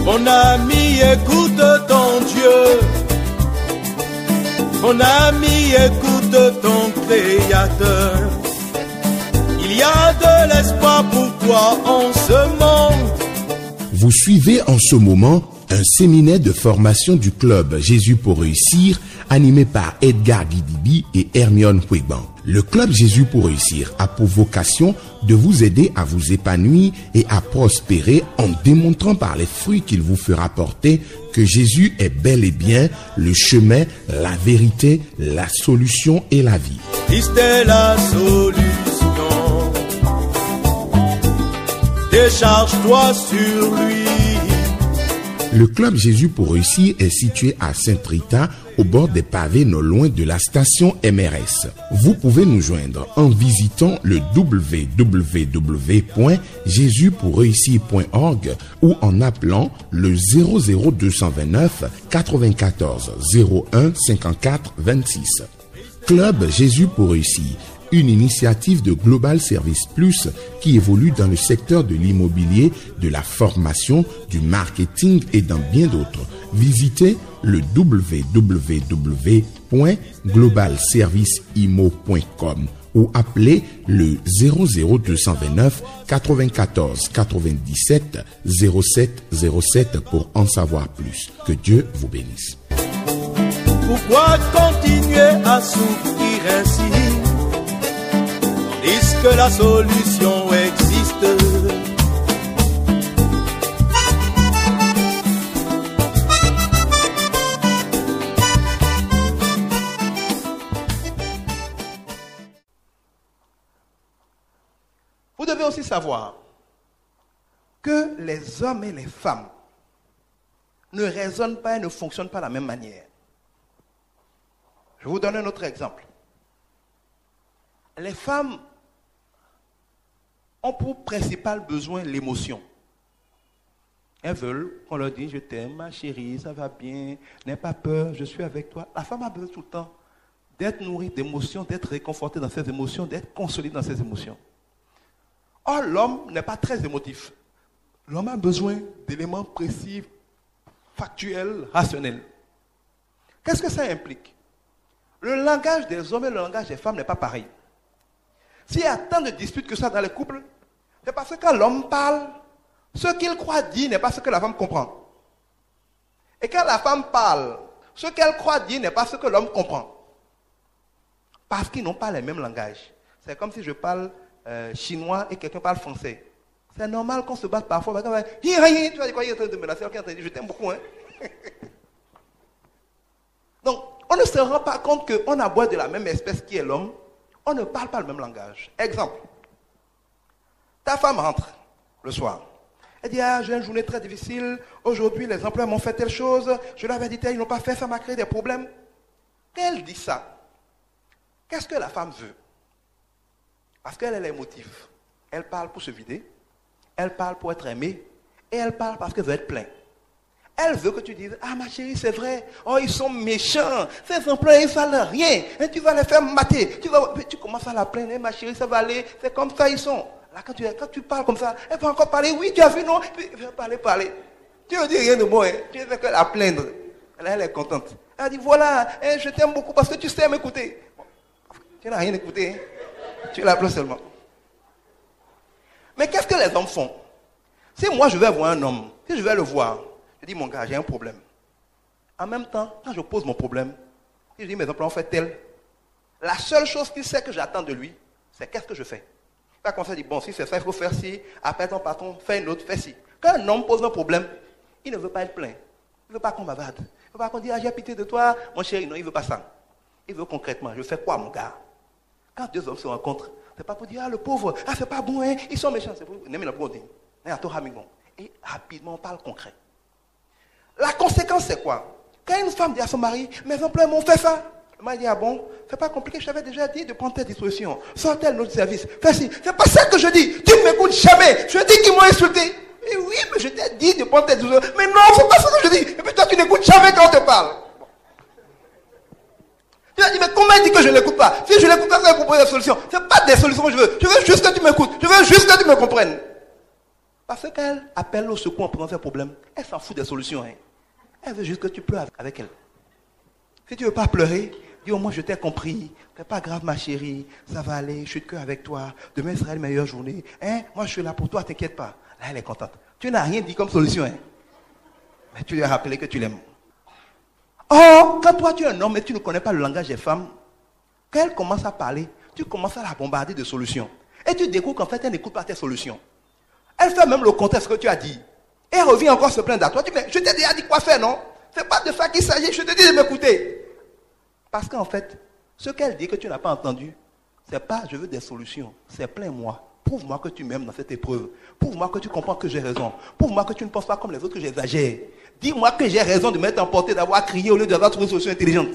Mon ami, écoute ton Dieu. Mon ami, écoute ton Créateur. Il y a de l'espoir pour toi en ce monde. Vous suivez en ce moment un séminaire de formation du club Jésus pour réussir, animé par Edgar Guidibi et Hermione Huegban. Le club Jésus pour réussir a pour vocation de vous aider à vous épanouir et à prospérer en démontrant par les fruits qu'il vous fera porter que Jésus est bel et bien le chemin, la vérité, la solution et la vie. Christ est la solution. Décharge-toi sur lui. Le club Jésus pour réussir est situé à Saint-Rita, au bord des pavés non loin de la station MRS. Vous pouvez nous joindre en visitant le www.jesuspourreussir.org ou en appelant le 00229 94 01 54 26. Club Jésus pour réussir, une initiative de Global Service Plus qui évolue dans le secteur de l'immobilier, de la formation, du marketing et dans bien d'autres. Visitez le www.globalserviceimo.com ou appelez le 00229 94 97 07 07 pour en savoir plus. Que Dieu vous bénisse. Pourquoi continuer à souffrir ainsi? Est-ce que la solution existe? Vous devez aussi savoir que les hommes et les femmes ne raisonnent pas et ne fonctionnent pas de la même manière. Je vous donne un autre exemple. Les femmes ont pour principal besoin l'émotion. Elles veulent qu'on leur dise « Je t'aime, ma chérie, ça va bien, n'aie pas peur, je suis avec toi ». La femme a besoin tout le temps d'être nourrie d'émotions, d'être réconfortée dans ses émotions, d'être consolée dans ses émotions. Or, l'homme n'est pas très émotif. L'homme a besoin d'éléments précis, factuels, rationnels. Qu'est-ce que ça implique? Le langage des hommes et le langage des femmes n'est pas pareil. S'il y a tant de disputes que ça dans les couples, c'est parce que quand l'homme parle, ce qu'il croit dire n'est pas ce que la femme comprend. Et quand la femme parle, ce qu'elle croit dire n'est pas ce que l'homme comprend. Parce qu'ils n'ont pas les mêmes langages. C'est comme si je parle chinois et quelqu'un parle français. C'est normal qu'on se batte parfois. Tu vas dire quoi, il est en train de menacer, quelqu'un est en train de dire je t'aime beaucoup. Hein? Donc, on ne se rend pas compte qu'on aboie de la même espèce qui est l'homme. On ne parle pas le même langage. Exemple. Ta femme rentre le soir. Elle dit, j'ai une journée très difficile. Aujourd'hui, les employés m'ont fait telle chose. Je leur avais dit, ils n'ont pas fait, ça m'a créé des problèmes. Quand elle dit ça, qu'est-ce que la femme veut? Parce qu'elle est émotive. Elle parle pour se vider. Elle parle pour être aimée. Et elle parle parce qu'elle veut être pleine. Elle veut que tu dises, ma chérie, c'est vrai. Oh, ils sont méchants. Ces employés, ils ne valent rien. Et tu vas les faire mater. Tu commences à la plaindre. Ma chérie, ça va aller. C'est comme ça, ils sont. Là, quand tu parles comme ça, elle va encore parler. Oui, tu as vu, non? Elle va parler. Tu ne dis rien de bon. Hein? Tu ne fais que la plaindre. Elle est contente. Elle dit, voilà, je t'aime beaucoup parce que tu sais m'écouter. Bon, tu n'as rien écouté. Hein? Tu l'applaudis seulement. Mais qu'est-ce que les hommes font? Si moi, je vais voir un homme, si je vais le voir, je dis, mon gars, j'ai un problème. En même temps, quand je pose mon problème, je dis, mes emplois ont fait tel. La seule chose qu'il sait que j'attends de lui, c'est qu'est-ce que je fais. Il va commencer à dire, bon, si c'est ça, il faut faire ci. Après ton patron, fais une autre, fais ci. Quand un homme pose un problème, il ne veut pas être plein. Il ne veut pas qu'on bavarde. Il ne veut pas qu'on dise, j'ai pitié de toi, mon chéri. Non, il ne veut pas ça. Il veut concrètement, je fais quoi, mon gars? Quand deux hommes se rencontrent, ce n'est pas pour dire, le pauvre, c'est pas bon, hein, ils sont méchants. C'est pour dire, et rapidement, on parle concret. La conséquence, c'est quoi? Quand une femme dit à son mari, mes employés m'ont fait ça. Le mari dit, bon, c'est pas compliqué, je t'avais déjà dit de prendre tes dispositions. Sors tel notre service. Fais ci. C'est pas ça que je dis. Tu ne m'écoutes jamais. Je dis qu'ils m'ont insulté. Et oui, mais je t'ai dit de prendre tes dispositions. Mais non, c'est pas ça que je dis. Et puis toi, tu n'écoutes jamais quand on te parle. Bon. Tu vas dire, mais comment il dit que je ne l'écoute pas? Si je l'écoute pas, ça va proposer des solutions. Ce n'est pas des solutions que je veux. Je veux juste que tu m'écoutes. Je veux juste que tu me comprennes. Parce qu'elle appelle au secours en posant ses problèmes. Elle s'en fout des solutions. Hein. Elle veut juste que tu pleures avec elle. Si tu ne veux pas pleurer, dis au moins je t'ai compris. C'est pas grave ma chérie, ça va aller, je suis de cœur avec toi. Demain sera une meilleure journée. Hein? Moi je suis là pour toi, t'inquiète pas. Là elle est contente. Tu n'as rien dit comme solution. Hein? Mais tu lui as rappelé que tu l'aimes. Or, quand toi tu es un homme et tu ne connais pas le langage des femmes, quand elle commence à parler, tu commences à la bombarder de solutions. Et tu découvres qu'en fait elle n'écoute pas tes solutions. Elle fait même le contraire de ce que tu as dit. Et elle revient encore se plaindre à toi. Tu dis, mais je t'ai déjà dit quoi faire, non? C'est pas de ça qu'il s'agit, je te dis de m'écouter. Parce qu'en fait, ce qu'elle dit que tu n'as pas entendu, c'est pas je veux des solutions, c'est plains-moi. Prouve-moi que tu m'aimes dans cette épreuve. Prouve-moi que tu comprends que j'ai raison. Prouve-moi que tu ne penses pas comme les autres, que j'exagère. Dis-moi que j'ai raison de m'être emporté, d'avoir crié au lieu d'avoir trouvé une solution intelligente.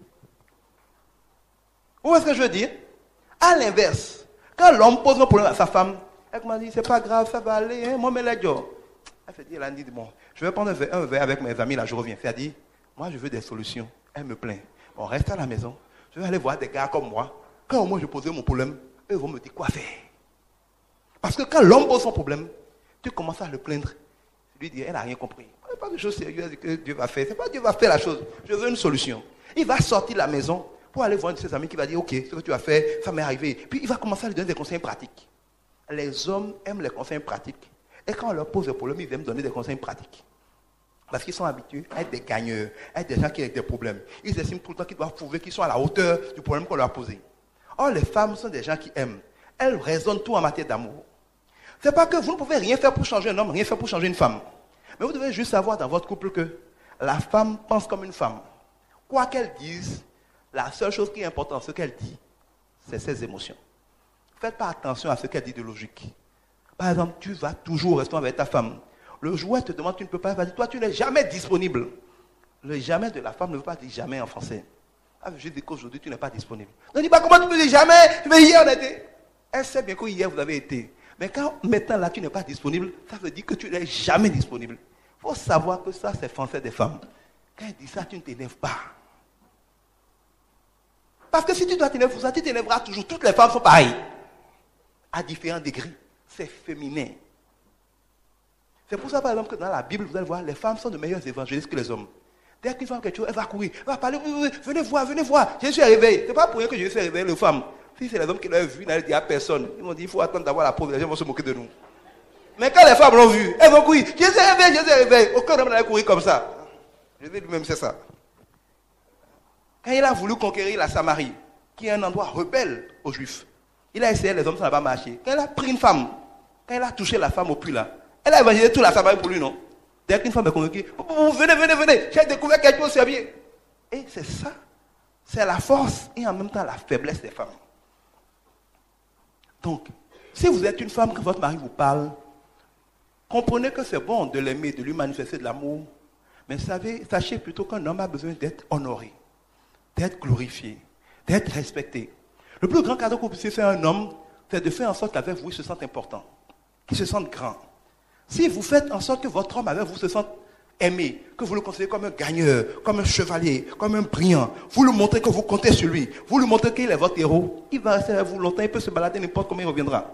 Vous voyez ce que je veux dire? À l'inverse, quand l'homme pose un problème à sa femme, elle m'a dit, c'est pas grave, ça va aller, hein, moi, mais là, elle fait dire, elle a dit, bon, je vais prendre un verre avec mes amis, là, je reviens. Elle a dit, moi, je veux des solutions. Elle me plaint. On reste à la maison. Je vais aller voir des gars comme moi. Quand au moins je posais mon problème, eux vont me dire quoi faire. Parce que quand l'homme pose son problème, tu commences à le plaindre. Je lui dis, elle n'a rien compris. Il n'y a pas de choses sérieuses que Dieu va faire. C'est pas Dieu va faire la chose. Je veux une solution. Il va sortir de la maison pour aller voir un de ses amis qui va dire, ok, ce que tu as fait, ça m'est arrivé. Puis il va commencer à lui donner des conseils pratiques. Les hommes aiment les conseils pratiques. Et quand on leur pose des problèmes, ils viennent donner des conseils pratiques. Parce qu'ils sont habitués à être des gagneurs, à être des gens qui ont des problèmes. Ils estiment tout le temps qu'ils doivent prouver qu'ils sont à la hauteur du problème qu'on leur a posé. Or, les femmes sont des gens qui aiment. Elles raisonnent tout en matière d'amour. Ce n'est pas que vous ne pouvez rien faire pour changer un homme, rien faire pour changer une femme. Mais vous devez juste savoir dans votre couple que la femme pense comme une femme. Quoi qu'elle dise, la seule chose qui est importante, ce qu'elle dit, c'est ses émotions. Faites pas attention à ce qu'elle dit de logique. Par exemple, tu vas toujours au restaurant avec ta femme. Le joueur te demande, tu ne peux pas, il va dire, toi tu n'es jamais disponible. Le jamais de la femme ne veut pas dire jamais en français. Ah, je dis qu'aujourd'hui tu n'es pas disponible. Ne dis pas comment tu peux dire jamais, mais hier on a été. Elle sait bien que hier vous avez été. Mais quand maintenant là tu n'es pas disponible, ça veut dire que tu n'es jamais disponible. Il faut savoir que ça c'est français des femmes. Quand elle dit ça, tu ne t'énerves pas. Parce que si tu dois t'énerver pour ça, tu t'énerveras toujours. Toutes les femmes sont pareilles. À différents degrés. C'est féminin. C'est pour ça, par exemple, que dans la Bible, vous allez voir, les femmes sont de meilleurs évangélistes que les hommes. Dès qu'une femme fait quelque chose, elle va courir, elle va parler, oui, venez voir, Jésus est réveillé. Ce n'est pas pour rien que Jésus est réveillé, les femmes. Si c'est les hommes qui l'ont vu, ils n'ont dit à personne. Ils m'ont dit, il faut attendre d'avoir la preuve, les gens vont se moquer de nous. Mais quand les femmes l'ont vu, elles vont courir, Jésus est réveillé. Aucun homme n'allait courir comme ça. Jésus lui-même, c'est ça. Quand il a voulu conquérir la Samarie, qui est un endroit rebelle aux Juifs, il a essayé, les hommes, ça n'a pas marché. Quand il a pris une femme, quand il a touché la femme au puits là, elle a évangélisé toute la Samarie pour lui, non? Dès qu'une femme est convaincue, venez, j'ai découvert quelque chose de bien. Et c'est ça. C'est la force et en même temps la faiblesse des femmes. Donc, si vous êtes une femme, que votre mari vous parle, comprenez que c'est bon de l'aimer, de lui manifester de l'amour, mais sachez plutôt qu'un homme a besoin d'être honoré, d'être glorifié, d'être respecté. Le plus grand cadeau que vous puissiez faire à un homme, c'est de faire en sorte qu'avec vous, il se sente important, qu'il se sente grand. Si vous faites en sorte que votre homme avec vous se sente aimé, que vous le considérez comme un gagneur, comme un chevalier, comme un brillant, vous lui montrez que vous comptez sur lui, vous lui montrez qu'il est votre héros, il va rester avec vous longtemps, il peut se balader n'importe comment il reviendra.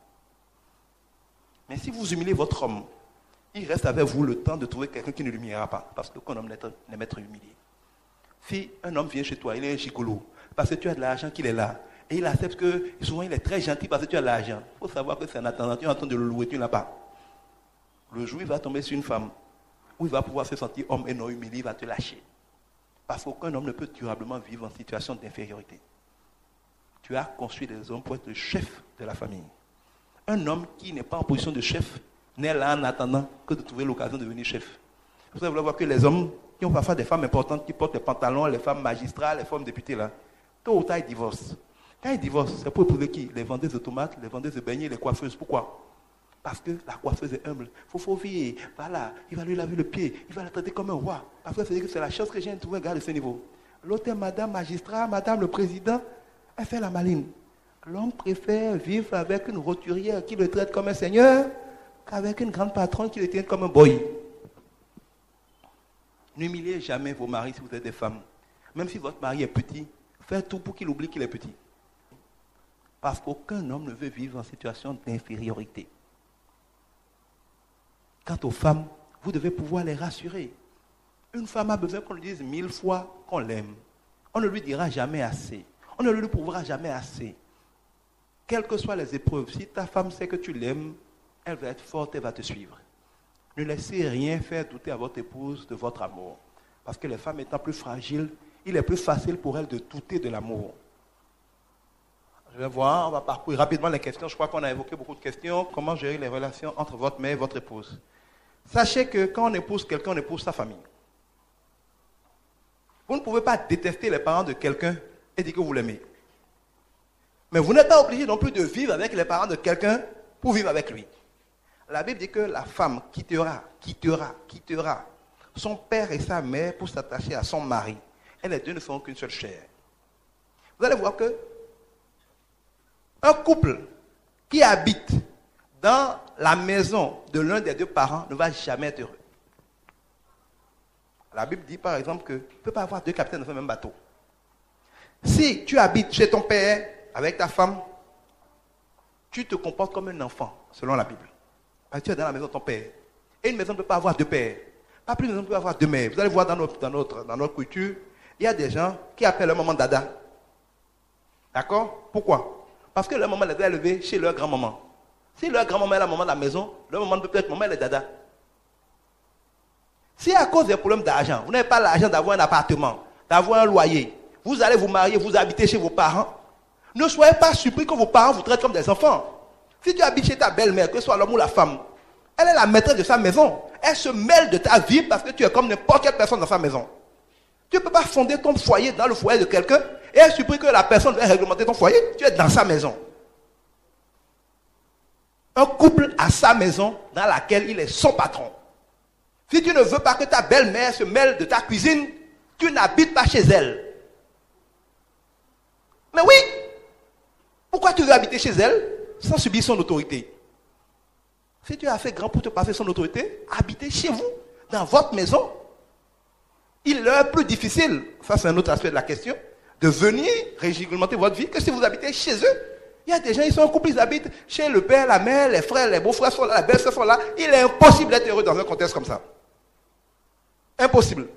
Mais si vous humiliez votre homme, il reste avec vous le temps de trouver quelqu'un qui ne l'humiliera pas, parce qu'aucun homme n'aime être humilié. Si un homme vient chez toi, il est un gigolo, parce que tu as de l'argent qu'il est là, et il accepte que souvent il est très gentil parce que tu as de l'argent. Il faut savoir que c'est en attendant, tu es en train de le louer, tu ne l'as pas. Le jour où il va tomber sur une femme, où il va pouvoir se sentir homme et non humilié, il va te lâcher. Parce qu'aucun homme ne peut durablement vivre en situation d'infériorité. Tu as construit des hommes pour être le chef de la famille. Un homme qui n'est pas en position de chef n'est là en attendant que de trouver l'occasion de devenir chef. Vous allez voir que les hommes qui ont parfois des femmes importantes qui portent les pantalons, les femmes magistrales, les femmes députées là, tôt ou tard ils divorcent. Quand ils divorcent, c'est pour épouser qui? Les vendeuses de tomates, les vendeuses de beignets, les coiffeuses. Pourquoi? Parce que la coiffeuse est humble. Faut voilà, il va lui laver le pied, il va la traiter comme un roi. Parce que c'est la chose que j'ai trouvé un gars de ce niveau. L'autre est madame magistrat, madame le président, elle fait la maline. L'homme préfère vivre avec une roturière qui le traite comme un seigneur qu'avec une grande patronne qui le tient comme un boy. N'humiliez jamais vos maris si vous êtes des femmes. Même si votre mari est petit, faites tout pour qu'il oublie qu'il est petit. Parce qu'aucun homme ne veut vivre en situation d'infériorité. quant aux femmes, vous devez pouvoir les rassurer. Une femme a besoin qu'on lui dise 1000 fois qu'on l'aime. On ne lui dira jamais assez. On ne lui prouvera jamais assez. Quelles que soient les épreuves, si ta femme sait que tu l'aimes, elle va être forte, elle va te suivre. Ne laissez rien faire douter à votre épouse de votre amour. Parce que les femmes étant plus fragiles, il est plus facile pour elles de douter de l'amour. Je vais voir, on va parcourir rapidement les questions. Je crois qu'on a évoqué beaucoup de questions. Comment gérer les relations entre votre mère et votre épouse? Sachez que quand on épouse quelqu'un, on épouse sa famille. Vous ne pouvez pas détester les parents de quelqu'un et dire que vous l'aimez. Mais vous n'êtes pas obligé non plus de vivre avec les parents de quelqu'un pour vivre avec lui. La Bible dit que la femme quittera son père et sa mère pour s'attacher à son mari. Et les deux ne seront qu'une seule chair. Vous allez voir que un couple qui habite dans la maison de l'un des deux parents ne va jamais être heureux. La Bible dit par exemple que tu ne peux pas avoir deux capitaines dans le même bateau. Si tu habites chez ton père avec ta femme, tu te comportes comme un enfant, selon la Bible. Parce que tu es dans la maison de ton père. Et une maison ne peut pas avoir deux pères. Pas plus une maison ne peut avoir deux mères. Vous allez voir dans notre culture, il y a des gens qui appellent leur maman dada. D'accord? Pourquoi? Parce que leur maman les a élevés chez leur grand-maman. Si leur grand-maman est la maman de la maison, leur maman peut être maman, elle est dada. Si à cause des problèmes d'argent, vous n'avez pas l'argent d'avoir un appartement, d'avoir un loyer, vous allez vous marier, vous habitez chez vos parents, ne soyez pas surpris que vos parents vous traitent comme des enfants. Si tu habites chez ta belle-mère, que ce soit l'homme ou la femme, elle est la maîtresse de sa maison. Elle se mêle de ta vie parce que tu es comme n'importe quelle personne dans sa maison. Tu ne peux pas fonder ton foyer dans le foyer de quelqu'un et être surpris que la personne va réglementer ton foyer. Tu es dans sa maison. Un couple a sa maison dans laquelle il est son patron. Si tu ne veux pas que ta belle-mère se mêle de ta cuisine, tu n'habites pas chez elle. Mais oui, pourquoi tu veux habiter chez elle sans subir son autorité? Si tu as fait grand pour te passer son autorité, habitez chez vous, dans votre maison. Il leur est plus difficile, ça c'est un autre aspect de la question, de venir réglementer votre vie que si vous habitez chez eux. Il y a des gens, ils sont en couple, ils habitent chez le père, la mère, les frères, les beaux-frères sont là, les belles-sœurs sont là. Il est impossible d'être heureux dans un contexte comme ça. Impossible.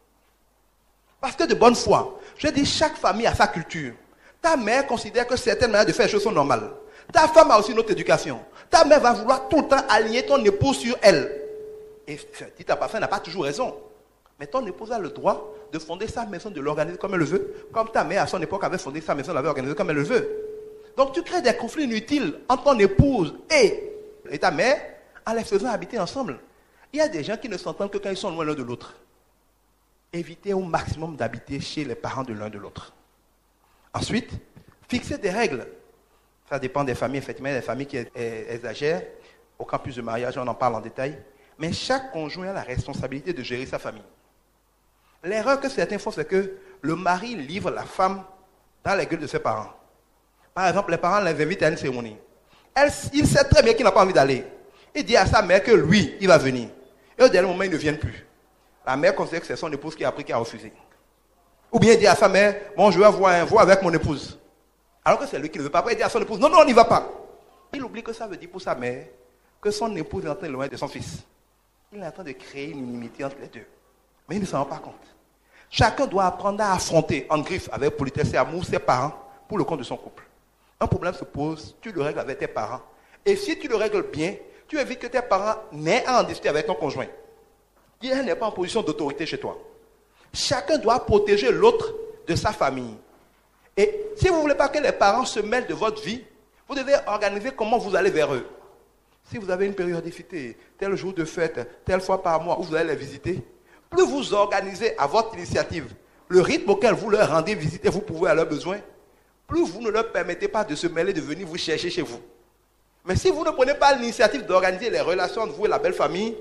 Parce que de bonne foi, je dis chaque famille a sa culture. Ta mère considère que certaines manières de faire les choses sont normales. Ta femme a aussi une autre éducation. Ta mère va vouloir tout le temps aligner ton épouse sur elle. Et dit ta parfum n'a pas toujours raison. Mais ton épouse a le droit de fonder sa maison, de l'organiser comme elle le veut. Comme ta mère à son époque avait fondé sa maison, l'avait organisée comme elle le veut. Donc tu crées des conflits inutiles entre ton épouse et ta mère en les faisant habiter ensemble. Il y a des gens qui ne s'entendent que quand ils sont loin l'un de l'autre. Évitez au maximum d'habiter chez les parents de l'un de l'autre. Ensuite, fixez des règles. Ça dépend des familles, effectivement, des familles qui exagèrent. Au campus de mariage, on en parle en détail. Mais chaque conjoint a la responsabilité de gérer sa famille. L'erreur que certains font, c'est que le mari livre la femme dans les gueules de ses parents. Par exemple, les parents les invitent à une cérémonie. Il sait très bien qu'il n'a pas envie d'aller. Il dit à sa mère que lui, il va venir. Et au dernier moment, ils ne viennent plus. La mère considère que c'est son épouse qui a pris, qui a refusé. Ou bien il dit à sa mère, bon, je vais avoir un voix avec mon épouse. Alors que c'est lui qui ne veut pas. Après, il dit à son épouse, non, on n'y va pas. Il oublie que ça veut dire pour sa mère que son épouse est en train de loin de son fils. Il est en train de créer une inimité entre les deux. Mais il ne s'en rend pas compte. Chacun doit apprendre à affronter en griffe, avec politesse et amour, ses parents pour le compte de son couple. Un problème se pose, tu le règles avec tes parents. Et si tu le règles bien, tu évites que tes parents n'aient à en discuter avec ton conjoint. Il n'est pas en position d'autorité chez toi. Chacun doit protéger l'autre de sa famille. Et si vous ne voulez pas que les parents se mêlent de votre vie, vous devez organiser comment vous allez vers eux. Si vous avez une périodicité, tel jour de fête, telle fois par mois où vous allez les visiter, plus vous organisez à votre initiative le rythme auquel vous leur rendez visite et vous pouvez à leurs besoins, plus vous ne leur permettez pas de se mêler, de venir vous chercher chez vous. Mais si vous ne prenez pas l'initiative d'organiser les relations entre vous et la belle famille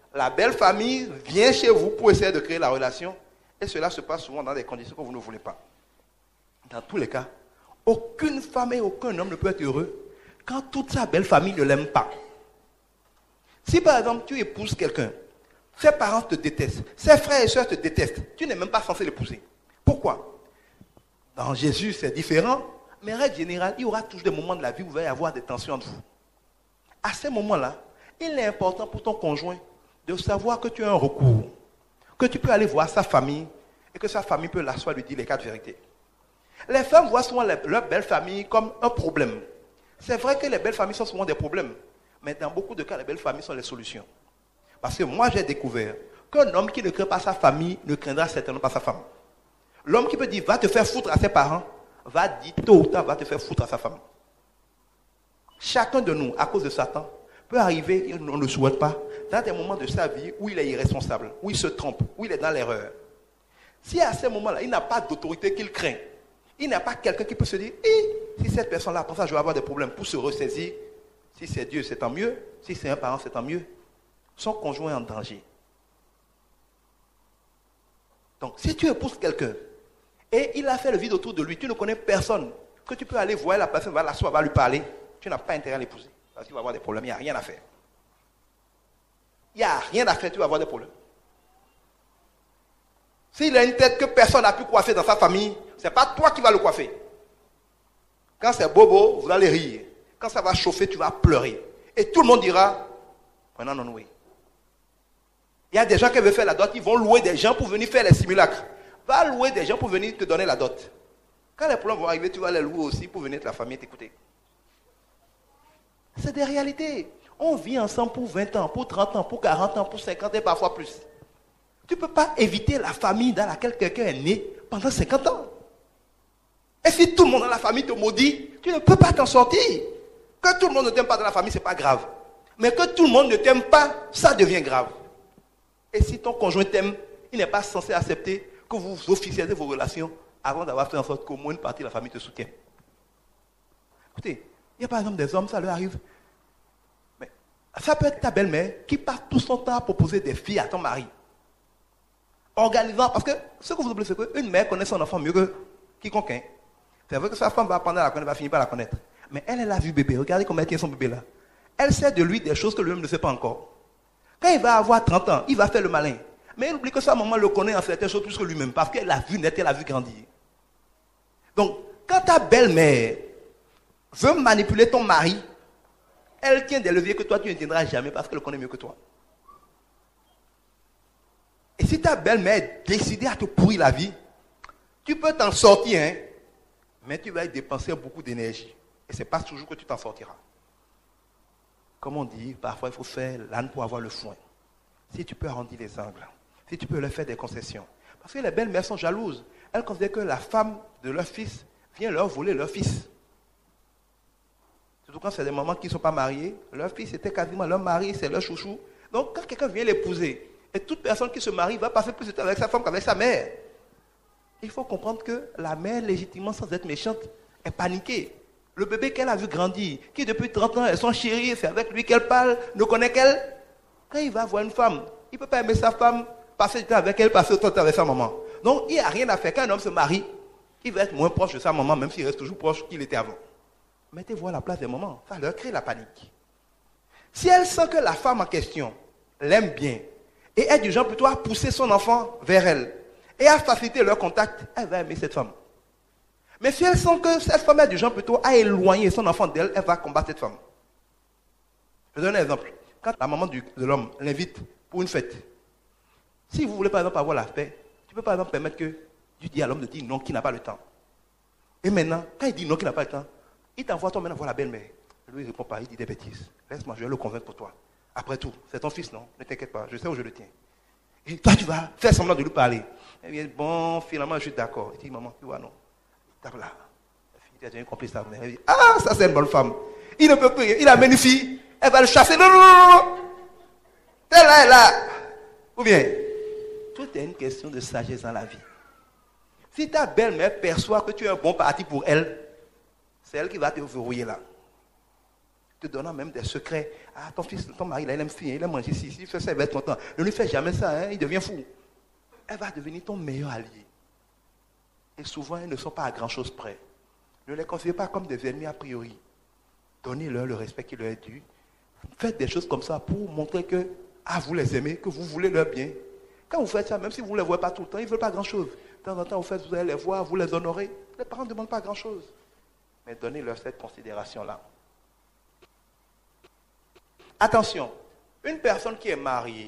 vient chez vous pour essayer de créer la relation et cela se passe souvent dans des conditions que vous ne voulez pas. Dans tous les cas, aucune femme et aucun homme ne peut être heureux quand toute sa belle famille ne l'aime pas. Si par exemple tu épouses quelqu'un, ses parents te détestent, ses frères et sœurs te détestent, tu n'es même pas censé l'épouser. Pourquoi? Dans Jésus c'est différent, mais en règle générale, il y aura toujours des moments de la vie où il va y avoir des tensions entre vous. À ces moments-là, il est important pour ton conjoint de savoir que tu as un recours, que tu peux aller voir sa famille et que sa famille peut l'asseoir et lui dire les 4 vérités. Les femmes voient souvent leur belle famille comme un problème. C'est vrai que les belles familles sont souvent des problèmes, mais dans beaucoup de cas, les belles familles sont les solutions. Parce que moi, j'ai découvert qu'un homme qui ne craint pas sa famille ne craindra certainement pas sa femme. L'homme qui peut dire va te faire foutre à ses parents, va dire tôt ou tard va te faire foutre à sa femme. Chacun de nous, à cause de Satan, peut arriver, et on ne le souhaite pas, dans des moments de sa vie où il est irresponsable, où il se trompe, où il est dans l'erreur. Si à ce moment-là, il n'a pas d'autorité qu'il craint, il n'a pas quelqu'un qui peut se dire, si cette personne-là, pour ça, je vais avoir des problèmes pour se ressaisir. Si c'est Dieu, c'est tant mieux. Si c'est un parent, c'est tant mieux. Son conjoint est en danger. Donc, si tu épouses quelqu'un et il a fait le vide autour de lui, tu ne connais personne, que tu peux aller voir la personne, va l'asseoir, va lui parler, tu n'as pas intérêt à l'épouser. Parce qu'il va avoir des problèmes, il n'y a rien à faire. Il n'y a rien à faire, tu vas avoir des problèmes. S'il a une tête que personne n'a pu coiffer dans sa famille, ce n'est pas toi qui vas le coiffer. Quand c'est bobo, vous allez rire. Quand ça va chauffer, tu vas pleurer. Et tout le monde dira, non, non, oui. Il y a des gens qui veulent faire la dot, ils vont louer des gens pour venir faire les simulacres. Va louer des gens pour venir te donner la dot. Quand les problèmes vont arriver, tu vas les louer aussi pour venir de la famille t'écouter. C'est des réalités. On vit ensemble pour 20 ans, pour 30 ans, pour 40 ans, pour 50 et parfois plus. Tu ne peux pas éviter la famille dans laquelle quelqu'un est né pendant 50 ans. Et si tout le monde dans la famille te maudit, tu ne peux pas t'en sortir. Que tout le monde ne t'aime pas dans la famille, ce n'est pas grave. Mais que tout le monde ne t'aime pas, ça devient grave. Et si ton conjoint t'aime, il n'est pas censé accepter que vous officialisez vos relations avant d'avoir fait en sorte qu'au moins une partie de la famille te soutienne. Écoutez, il y a par exemple des hommes, ça leur arrive. Mais ça peut être ta belle-mère qui passe tout son temps à proposer des filles à ton mari. Organisant, parce que ce que vous oubliez, c'est qu'une mère connaît son enfant mieux que quiconque. Hein. C'est vrai que sa femme va apprendre à la connaître, va finir par la connaître. Mais elle a vu bébé. Regardez comment elle tient son bébé là. Elle sait de lui des choses que lui-même ne sait pas encore. Quand il va avoir 30 ans, il va faire le malin. Mais il oublie que sa maman le connaît en certaines choses plus que lui-même. Parce qu'elle l'a vu naître, elle l'a vu grandir. Donc, quand ta belle-mère veut manipuler ton mari, elle tient des leviers que toi, tu ne tiendras jamais parce qu'elle le connaît mieux que toi. Et si ta belle-mère est décidée à te pourrir la vie, tu peux t'en sortir, hein, mais tu vas y dépenser beaucoup d'énergie. Et ce n'est pas toujours que tu t'en sortiras. Comme on dit, parfois il faut faire l'âne pour avoir le foin. Si tu peux arrondir les angles, si tu peux leur faire des concessions. Parce que les belles-mères sont jalouses. Elles considèrent que la femme de leur fils vient leur voler leur fils. Surtout quand c'est des mamans qui ne sont pas mariées, leur fils était quasiment leur mari, c'est leur chouchou. Donc quand quelqu'un vient l'épouser, et toute personne qui se marie va passer plus de temps avec sa femme qu'avec sa mère. Il faut comprendre que la mère, légitimement, sans être méchante, est paniquée. Le bébé qu'elle a vu grandir, qui depuis 30 ans est son chéri, c'est avec lui qu'elle parle, ne connaît qu'elle. Quand il va voir une femme, il ne peut pas aimer sa femme, passer du temps avec elle, passer autant de temps avec sa maman. Donc il n'y a rien à faire. Quand un homme se marie, il va être moins proche de sa maman, même s'il reste toujours proche qu'il était avant. Mettez-vous à la place des mamans, ça leur crée la panique. Si elle sent que la femme en question l'aime bien, et est du genre plutôt à pousser son enfant vers elle, et à faciliter leur contact, elle va aimer cette femme. Mais si elle sent que cette femme est du genre plutôt à éloigner son enfant d'elle, elle va combattre cette femme. Je donne un exemple. Quand la maman de l'homme l'invite pour une fête, si vous voulez par exemple avoir la paix, tu peux par exemple permettre que tu dis à l'homme de dire non, qu'il n'a pas le temps. Et maintenant, quand il dit non, qu'il n'a pas le temps, il t'envoie toi maintenant voir la belle-mère. Lui, il répond pas, il dit des bêtises. Laisse-moi, je vais le convaincre pour toi. Après tout, c'est ton fils, non? Ne t'inquiète pas, je sais où je le tiens. Et toi, tu vas faire semblant de lui parler. Elle vient, bon, finalement, je suis d'accord. Il dit, maman, tu vois, non. Il tape là. La fille, tu as déjà compris ça. Elle dit, ah, ça, c'est une bonne femme. Il ne peut plus. Il amène une fille. Elle va le chasser. Non, non, non, non. Elle là, elle là. Ou bien, tout est une question de sagesse dans la vie. Si ta belle-mère perçoit que tu es un bon parti pour elle, c'est elle qui va te verrouiller là. Te donnant même des secrets. Ah, ton fils, ton mari, là, il aime fille, il aime manger ici, il fait ça, il va être content. Ne lui fais jamais ça, hein, il devient fou. Elle va devenir ton meilleur allié. Et souvent, ils ne sont pas à grand-chose près. Ne les considérez pas comme des ennemis a priori. Donnez-leur le respect qui leur est dû. Faites des choses comme ça pour montrer que vous les aimez, que vous voulez leur bien. Quand vous faites ça, même si vous ne les voyez pas tout le temps, ils ne veulent pas grand-chose. De temps en temps, vous allez les voir, vous les honorez. Les parents ne demandent pas grand-chose. Mais donnez-leur cette considération-là. Attention, une personne qui est mariée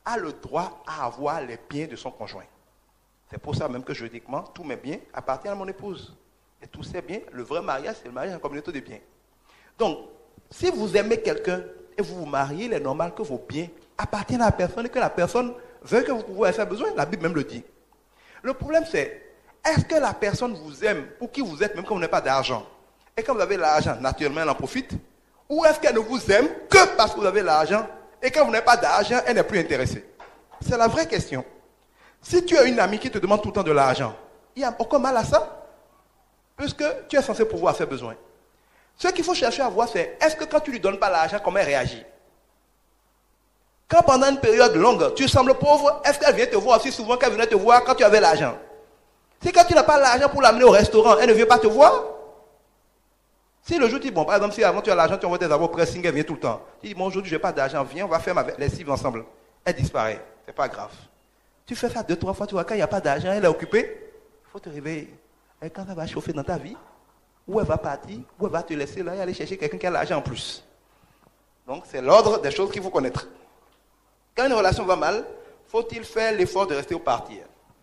a le droit à avoir les biens de son conjoint. C'est pour ça même que juridiquement, tous mes biens appartiennent à mon épouse. Et tous ces biens, le vrai mariage, c'est le mariage en communauté de biens. Donc, si vous aimez quelqu'un et vous vous mariez, il est normal que vos biens appartiennent à la personne et que la personne veuille que vous pouvez faire besoin. La Bible même le dit. Le problème c'est, est-ce que la personne vous aime pour qui vous êtes, même quand vous n'avez pas d'argent? Et quand vous avez l'argent, naturellement, elle en profite? Ou est-ce qu'elle ne vous aime que parce que vous avez l'argent et quand vous n'avez pas d'argent, elle n'est plus intéressée? C'est la vraie question. Si tu as une amie qui te demande tout le temps de l'argent, il n'y a aucun mal à ça, puisque tu es censé pouvoir faire besoin. Ce qu'il faut chercher à voir, c'est est-ce que quand tu ne lui donnes pas l'argent, comment elle réagit? Quand pendant une période longue, tu sembles pauvre, est-ce qu'elle vient te voir aussi souvent qu'elle venait te voir quand tu avais l'argent? Si quand tu n'as pas l'argent pour l'amener au restaurant, elle ne vient pas te voir? Si le jour tu dis, bon, par exemple, si avant tu as l'argent, tu envoies tes avoirs au pressing, elle vient tout le temps. Tu dis, bon, aujourd'hui, je n'ai pas d'argent, viens, on va faire ma lessive ensemble. Elle disparaît, c'est pas grave. Tu fais ça 2-3 fois, tu vois, quand il n'y a pas d'argent, elle est occupée, il faut te réveiller. Et quand ça va chauffer dans ta vie, où elle va partir, où elle va te laisser là et aller chercher quelqu'un qui a l'argent en plus. Donc, c'est l'ordre des choses qu'il faut connaître. Quand une relation va mal, faut-il faire l'effort de rester ou partir?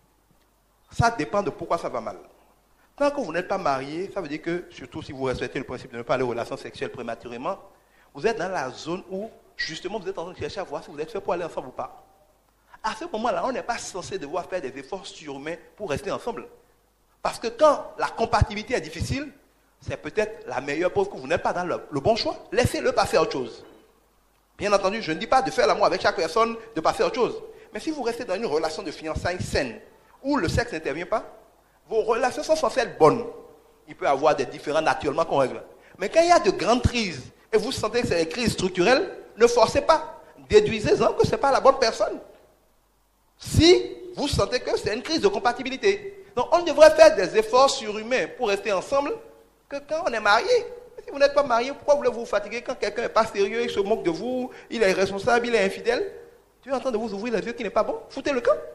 Ça dépend de pourquoi ça va mal. Tant que vous n'êtes pas marié, ça veut dire que, surtout si vous respectez le principe de ne pas aller aux relations sexuelles prématurément, vous êtes dans la zone où, justement, vous êtes en train de chercher à voir si vous êtes fait pour aller ensemble ou pas. À ce moment-là, on n'est pas censé devoir faire des efforts surhumains pour rester ensemble. Parce que quand la compatibilité est difficile, c'est peut-être la meilleure preuve que vous n'êtes pas dans le bon choix. Laissez-le passer à autre chose. Bien entendu, je ne dis pas de faire l'amour avec chaque personne, de passer à autre chose. Mais si vous restez dans une relation de fiançailles saine, où le sexe n'intervient pas, vos relations sont censées être bonnes. Il peut y avoir des différends naturellement qu'on règle. Mais quand il y a de grandes crises, et vous sentez que c'est des crises structurelles, ne forcez pas. Déduisez-en que ce n'est pas la bonne personne. Si vous sentez que c'est une crise de compatibilité. Donc on devrait faire des efforts surhumains pour rester ensemble que quand on est marié. Si vous n'êtes pas marié, pourquoi voulez-vous vous fatiguer quand quelqu'un n'est pas sérieux, il se moque de vous, il est irresponsable, il est infidèle? Tu es en train de vous ouvrir les yeux qui n'est pas bon? Foutez le camp.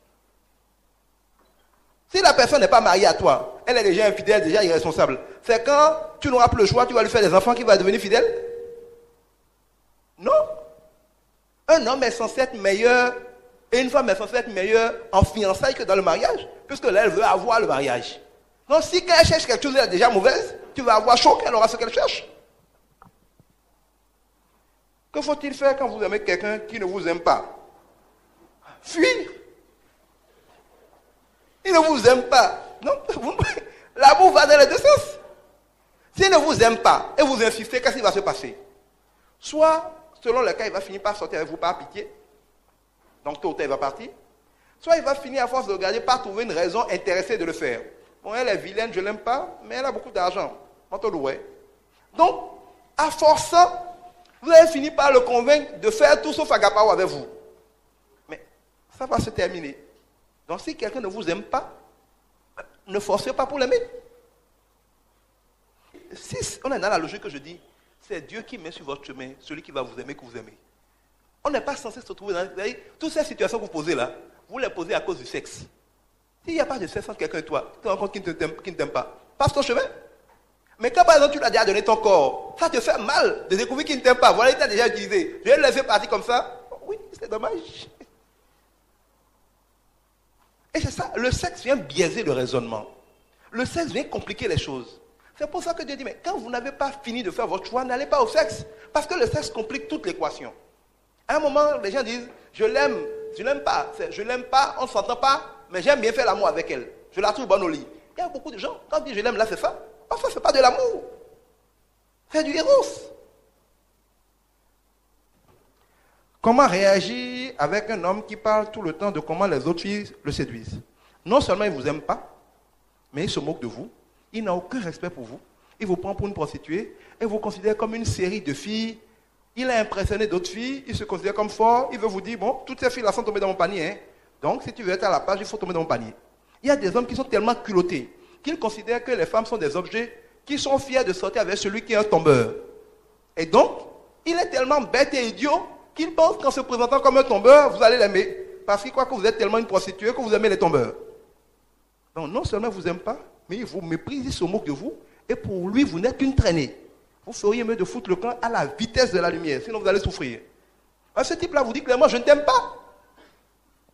Si la personne n'est pas mariée à toi, elle est déjà infidèle, déjà irresponsable, c'est quand tu n'auras plus le choix, tu vas lui faire des enfants qui va devenir fidèle? Non. Un homme est censé être meilleur et une femme est censée être meilleure en fiançailles que dans le mariage, puisque là, elle veut avoir le mariage. Donc, si quand elle cherche quelque chose, elle est déjà mauvaise, tu vas avoir chaud qu'elle aura ce qu'elle cherche. Que faut-il faire quand vous aimez quelqu'un qui ne vous aime pas? Fuir. Il ne vous aime pas. Non, l'amour va dans les deux sens. S'il ne vous aime pas et vous insistez, qu'est-ce qui va se passer? Soit, selon le cas, il va finir par sortir avec vous par pitié. Donc, tôt ou tard, il va partir. Soit il va finir à force de regarder par trouver une raison intéressée de le faire. Bon, elle est vilaine, je ne l'aime pas, mais elle a beaucoup d'argent. Donc, à forçant, vous allez finir par le convaincre de faire tout sauf agapao avec vous. Mais ça va se terminer. Donc, si quelqu'un ne vous aime pas, ne forcez pas pour l'aimer. Si on est dans la logique que je dis, c'est Dieu qui met sur votre chemin celui qui va vous aimer que vous aimez. On n'est pas censé se trouver dans... Toutes ces situations que vous posez là, vous les posez à cause du sexe. S'il n'y a pas de sexe entre quelqu'un et toi, tu te rends compte qu'il ne t'aime pas. Passe ton chemin. Mais quand par exemple tu lui as déjà donné ton corps, ça te fait mal de découvrir qu'il ne t'aime pas. Voilà, il t'a déjà utilisé. Je vais le laisser partir comme ça. Oui, c'est dommage. Et c'est ça, le sexe vient biaiser le raisonnement. Le sexe vient compliquer les choses. C'est pour ça que Dieu dit, mais quand vous n'avez pas fini de faire votre choix, n'allez pas au sexe. Parce que le sexe complique toute l'équation. À un moment, les gens disent, je l'aime, je ne l'aime pas. Je ne l'aime pas, on ne s'entend pas, mais j'aime bien faire l'amour avec elle. Je la trouve bonne au lit. Il y a beaucoup de gens, quand ils disent je l'aime, là c'est ça. Parfois, ce n'est pas de l'amour. C'est du héros. Comment réagir avec un homme qui parle tout le temps de comment les autres filles le séduisent? Non seulement il ne vous aime pas, mais il se moque de vous. Il n'a aucun respect pour vous. Il vous prend pour une prostituée et vous considère comme une série de filles. Il a impressionné d'autres filles. Il se considère comme fort. Il veut vous dire, bon, toutes ces filles-là sont tombées dans mon panier. Hein. Donc, si tu veux être à la page, il faut tomber dans mon panier. Il y a des hommes qui sont tellement culottés qu'ils considèrent que les femmes sont des objets qui sont fiers de sortir avec celui qui est un tombeur. Et donc, il est tellement bête et idiot qu'il pense qu'en se présentant comme un tombeur, vous allez l'aimer. Parce qu'il croit que vous êtes tellement une prostituée que vous aimez les tombeurs. Donc, non seulement il ne vous aime pas, mais il vous méprise, il se moque de vous. Et pour lui, vous n'êtes qu'une traînée. Vous feriez mieux de foutre le camp à la vitesse de la lumière, sinon vous allez souffrir. Ce type-là vous dit clairement, je ne t'aime pas.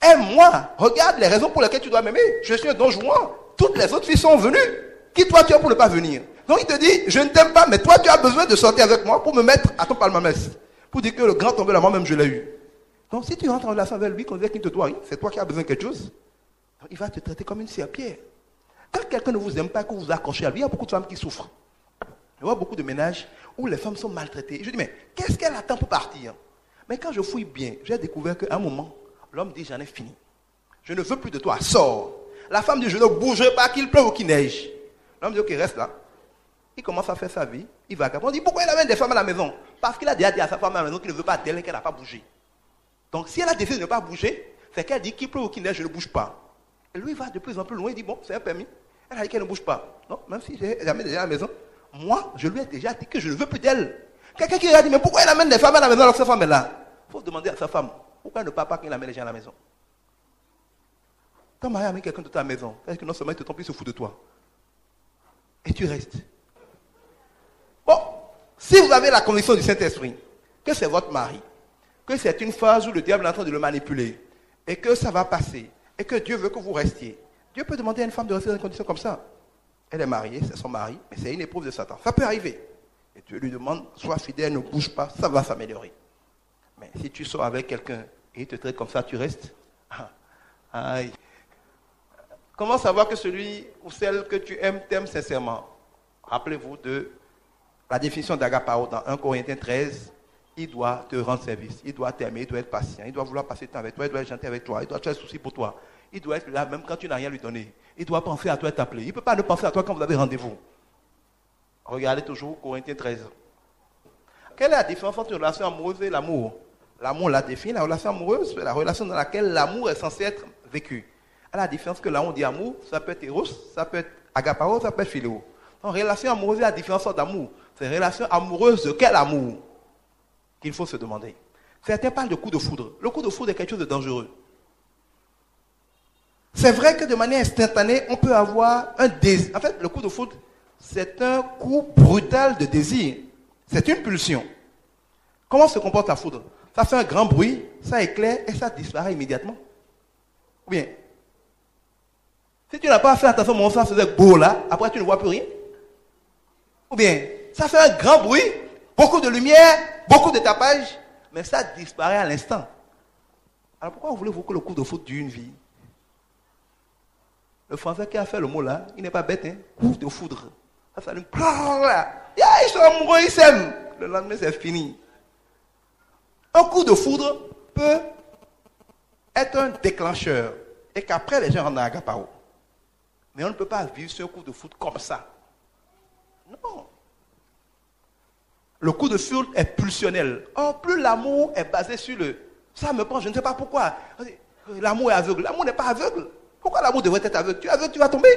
Aime-moi. Regarde les raisons pour lesquelles tu dois m'aimer. Je suis un don Juan. Toutes les autres filles sont venues. Qui toi tu as pour ne pas venir? Donc il te dit, je ne t'aime pas, mais toi tu as besoin de sortir avec moi pour me mettre à ton palmarès. Pour dire que le grand tombé là, moi-même je l'ai eu. Donc si tu rentres en relation avec lui, considère qu'il te doit, c'est toi qui as besoin de quelque chose. Donc, il va te traiter comme une serpillère. Quand quelqu'un ne vous aime pas, que vous vous accrochez à lui, il y a beaucoup de femmes qui souffrent. Je vois beaucoup de ménages où les femmes sont maltraitées. Et je dis, mais qu'est-ce qu'elle attend pour partir? Mais quand je fouille bien, j'ai découvert qu'à un moment, l'homme dit, j'en ai fini. Je ne veux plus de toi, sors. La femme dit, je ne bougerai pas, qu'il pleuve ou qu'il neige. L'homme dit, ok, reste là. Il commence à faire sa vie, il va. On dit, pourquoi il amène des femmes à la maison? Parce qu'il a déjà dit à sa femme à la maison qu'il ne veut pas d'elle et qu'elle n'a pas bougé. Donc si elle a décidé de ne pas bouger, c'est qu'elle dit qu'il pleuve ou qu'il neige, je ne bouge pas. Et lui, il va de plus en plus loin, il dit, bon, c'est un permis. Elle a dit qu'elle ne bouge pas. Non, même si j'ai jamais déjà à la maison, moi, je lui ai déjà dit que je ne veux plus d'elle. Quelqu'un qui a dit, mais pourquoi elle amène des femmes à la maison alors que sa femme est là? Il faut demander à sa femme, pourquoi elle ne parle pas qu'il amène les gens à la maison? Ton mari amène quelqu'un de ta maison, est-ce que non seulement il te trompe, il se fout de toi? Et tu restes. Bon, si vous avez la conviction du Saint-Esprit, que c'est votre mari, que c'est une phase où le diable est en train de le manipuler, et que ça va passer, et que Dieu veut que vous restiez, Dieu peut demander à une femme de rester dans une condition comme ça. Elle est mariée, c'est son mari, mais c'est une épreuve de Satan. Ça peut arriver. Et Dieu lui demande, sois fidèle, ne bouge pas, ça va s'améliorer. Mais si tu sors avec quelqu'un et il te traite comme ça, tu restes. Aïe. Comment savoir que celui ou celle que tu aimes t'aime sincèrement? Rappelez-vous de la définition d'agapao dans 1 Corinthiens 13. Il doit te rendre service, il doit t'aimer, il doit être patient, il doit vouloir passer du temps avec toi, il doit être gentil avec toi, il doit faire souci pour toi. Il doit être là même quand tu n'as rien à lui donner. Il doit penser à toi et t'appeler. Il ne peut pas ne penser à toi quand vous avez rendez-vous. Regardez toujours Corinthiens 13. Quelle est la différence entre une relation amoureuse et l'amour? L'amour l'a défini, la relation amoureuse, c'est la relation dans laquelle l'amour est censé être vécu. À la différence que là on dit amour, ça peut être eros, ça peut être agapao, ça peut être philéo. Donc relation amoureuse, il y a différentes sortes d'amour. C'est une relation amoureuse de quel amour qu'il faut se demander. Certains parlent de coup de foudre. Le coup de foudre est quelque chose de dangereux. C'est vrai que de manière instantanée, on peut avoir un désir. En fait, le coup de foudre, c'est un coup brutal de désir. C'est une pulsion. Comment se comporte la foudre? Ça fait un grand bruit, ça éclaire et ça disparaît immédiatement. Ou bien, si tu n'as pas fait attention, mon sang faisait beau là, après tu ne vois plus rien. Ou bien, ça fait un grand bruit, beaucoup de lumière, beaucoup de tapage, mais ça disparaît à l'instant. Alors pourquoi voulez-vous que le coup de foudre dure une vie? Le Français qui a fait le mot là, il n'est pas bête, hein? Coup de foudre. Ça s'allume. Ils sont amoureux, ils s'aiment. Le lendemain, c'est fini. Un coup de foudre peut être un déclencheur. Et qu'après, les gens rentrent dans l'agapao. Mais on ne peut pas vivre sur un coup de foudre comme ça. Non. Le coup de foudre est pulsionnel. Or, plus l'amour est basé sur le... Ça me prend, je ne sais pas pourquoi. L'amour est aveugle. L'amour n'est pas aveugle. Pourquoi l'amour devrait être aveugle? Tu es aveugle, tu vas tomber.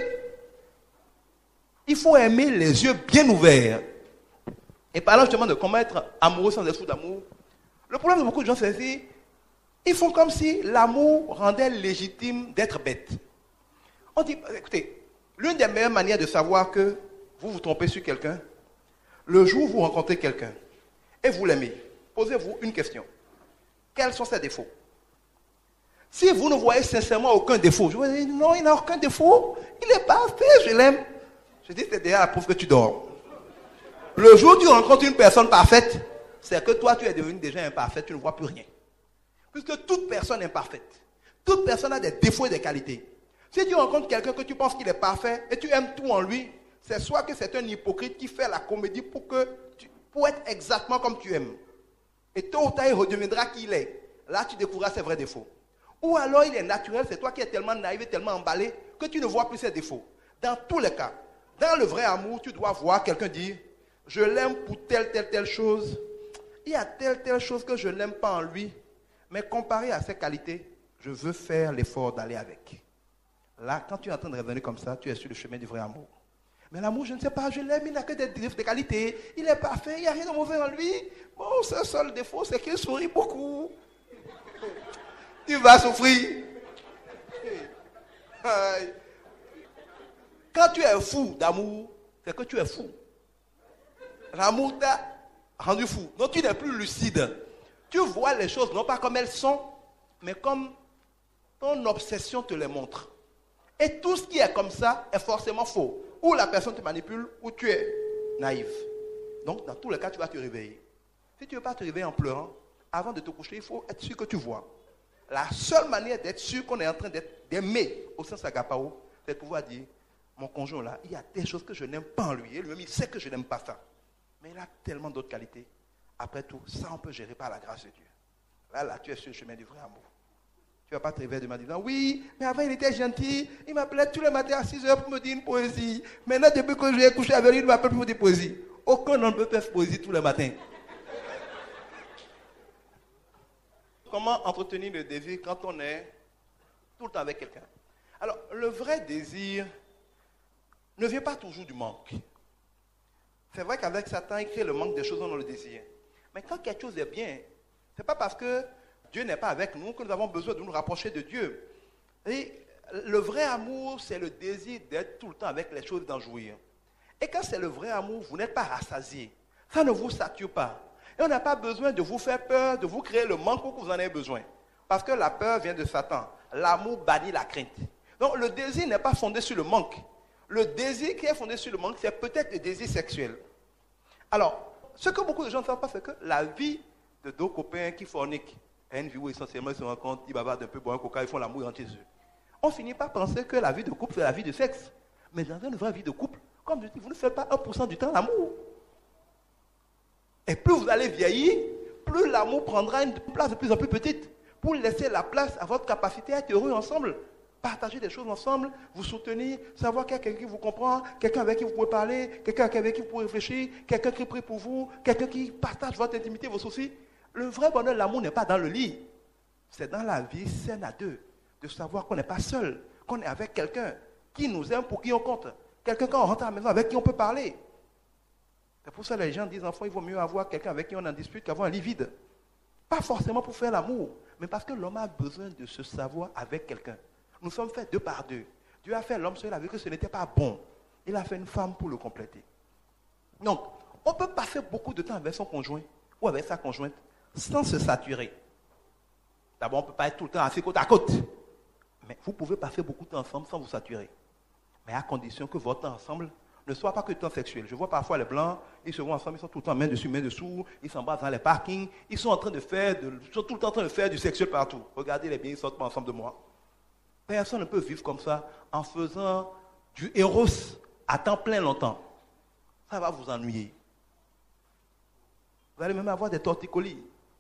Il faut aimer les yeux bien ouverts. Et parlant justement de comment être amoureux sans être fou d'amour, le problème de beaucoup de gens, c'est qu'ils font comme si l'amour rendait légitime d'être bête. On dit, écoutez, l'une des meilleures manières de savoir que vous vous trompez sur quelqu'un, le jour où vous rencontrez quelqu'un et vous l'aimez, posez-vous une question. Quels sont ses défauts? Si vous ne voyez sincèrement aucun défaut, je vous dis, non, il n'a aucun défaut, il est parfait, je l'aime. Je dis, c'est déjà la preuve que tu dors. Le jour où tu rencontres une personne parfaite, c'est que toi, tu es devenu déjà imparfait, tu ne vois plus rien. Puisque toute personne est imparfaite. Toute personne a des défauts et des qualités. Si tu rencontres quelqu'un que tu penses qu'il est parfait et tu aimes tout en lui, c'est soit que c'est un hypocrite qui fait la comédie pour être exactement comme tu aimes. Et tôt ou tard, il redeviendra qui il est. Là, tu découvriras ses vrais défauts. Ou alors, il est naturel, c'est toi qui es tellement naïf et tellement emballé que tu ne vois plus ses défauts. Dans tous les cas, dans le vrai amour, tu dois voir quelqu'un dire « Je l'aime pour telle chose. Il y a telle chose que je n'aime pas en lui. Mais comparé à ses qualités, je veux faire l'effort d'aller avec. » Là, quand tu es en train de raisonner comme ça, tu es sur le chemin du vrai amour. Mais l'amour, je ne sais pas, je l'aime, il n'a que des qualités. Il est parfait, il n'y a rien de mauvais en lui. Bon, son seul défaut, c'est qu'il sourit beaucoup. Tu vas souffrir. Quand tu es fou d'amour, c'est que tu es fou. L'amour t'a rendu fou. Donc tu n'es plus lucide. Tu vois les choses non pas comme elles sont, mais comme ton obsession te les montre. Et tout ce qui est comme ça est forcément faux. Ou la personne te manipule, ou tu es naïf. Donc, dans tous les cas, tu vas te réveiller. Si tu ne veux pas te réveiller en pleurant, avant de te coucher, il faut être sûr que tu vois. La seule manière d'être sûr qu'on est en train d'aimer au sens agapao, c'est de pouvoir dire, mon conjoint là, il y a des choses que je n'aime pas en lui. Et lui-même, il sait que je n'aime pas ça. Mais il a tellement d'autres qualités. Après tout, ça, on peut gérer par la grâce de Dieu. Là, tu es sur le chemin du vrai amour. Tu ne vas pas te réveiller demain en disant, oui, mais avant il était gentil, il m'appelait tous les matins à 6h pour me dire une poésie. Maintenant, depuis que je l'ai couché avec lui, il ne m'appelle plus pour dire poésie. Aucun homme ne peut faire poésie tous les matins. Comment entretenir le désir quand on est tout le temps avec quelqu'un? Alors, le vrai désir ne vient pas toujours du manque. C'est vrai qu'avec Satan, il crée le manque des choses dont on le désire. Mais quand quelque chose est bien, ce n'est pas parce que Dieu n'est pas avec nous que nous avons besoin de nous rapprocher de Dieu. Et le vrai amour, c'est le désir d'être tout le temps avec les choses, d'en jouir. Et quand c'est le vrai amour, vous n'êtes pas rassasié. Ça ne vous sature pas. Et on n'a pas besoin de vous faire peur, de vous créer le manque pour que vous en ayez besoin. Parce que la peur vient de Satan. L'amour bannit la crainte. Donc le désir n'est pas fondé sur le manque. Le désir qui est fondé sur le manque, c'est peut-être le désir sexuel. Alors, ce que beaucoup de gens ne savent pas, c'est que la vie de deux copains qui forniquent, une vie où essentiellement ils se rencontrent, ils bavardent un peu, boivent un coca, ils font l'amour entre eux. On finit par penser que la vie de couple, c'est la vie de sexe. Mais dans une vraie vie de couple, comme je dis, vous ne faites pas 1% du temps l'amour. Et plus vous allez vieillir, plus l'amour prendra une place de plus en plus petite pour laisser la place à votre capacité à être heureux ensemble. Partager des choses ensemble, vous soutenir, savoir qu'il y a quelqu'un qui vous comprend, quelqu'un avec qui vous pouvez parler, quelqu'un avec qui vous pouvez réfléchir, quelqu'un qui prie pour vous, quelqu'un qui partage votre intimité, vos soucis. Le vrai bonheur, l'amour n'est pas dans le lit. C'est dans la vie saine à deux. De savoir qu'on n'est pas seul, qu'on est avec quelqu'un qui nous aime, pour qui on compte. Quelqu'un quand on rentre à la maison avec qui on peut parler. C'est pour ça que les gens disent, enfants, il vaut mieux avoir quelqu'un avec qui on en dispute qu'avoir un lit vide. Pas forcément pour faire l'amour, mais parce que l'homme a besoin de se savoir avec quelqu'un. Nous sommes faits deux par deux. Dieu a fait l'homme seul, il a vu que ce n'était pas bon. Il a fait une femme pour le compléter. Donc, on peut passer beaucoup de temps avec son conjoint ou avec sa conjointe sans se saturer. D'abord, on ne peut pas être tout le temps assis côte à côte. Mais vous pouvez passer beaucoup de temps ensemble sans vous saturer. Mais à condition que votre temps ensemble ne soit pas que du temps sexuel. Je vois parfois les blancs, ils se voient ensemble, ils sont tout le temps main dessus, main dessous, ils s'embrassent dans les parkings, ils sont tout le temps en train de faire du sexuel partout. Regardez les biens, ils ne sortent pas ensemble de moi. Personne ne peut vivre comme ça en faisant du héros à temps plein longtemps. Ça va vous ennuyer. Vous allez même avoir des torticolis.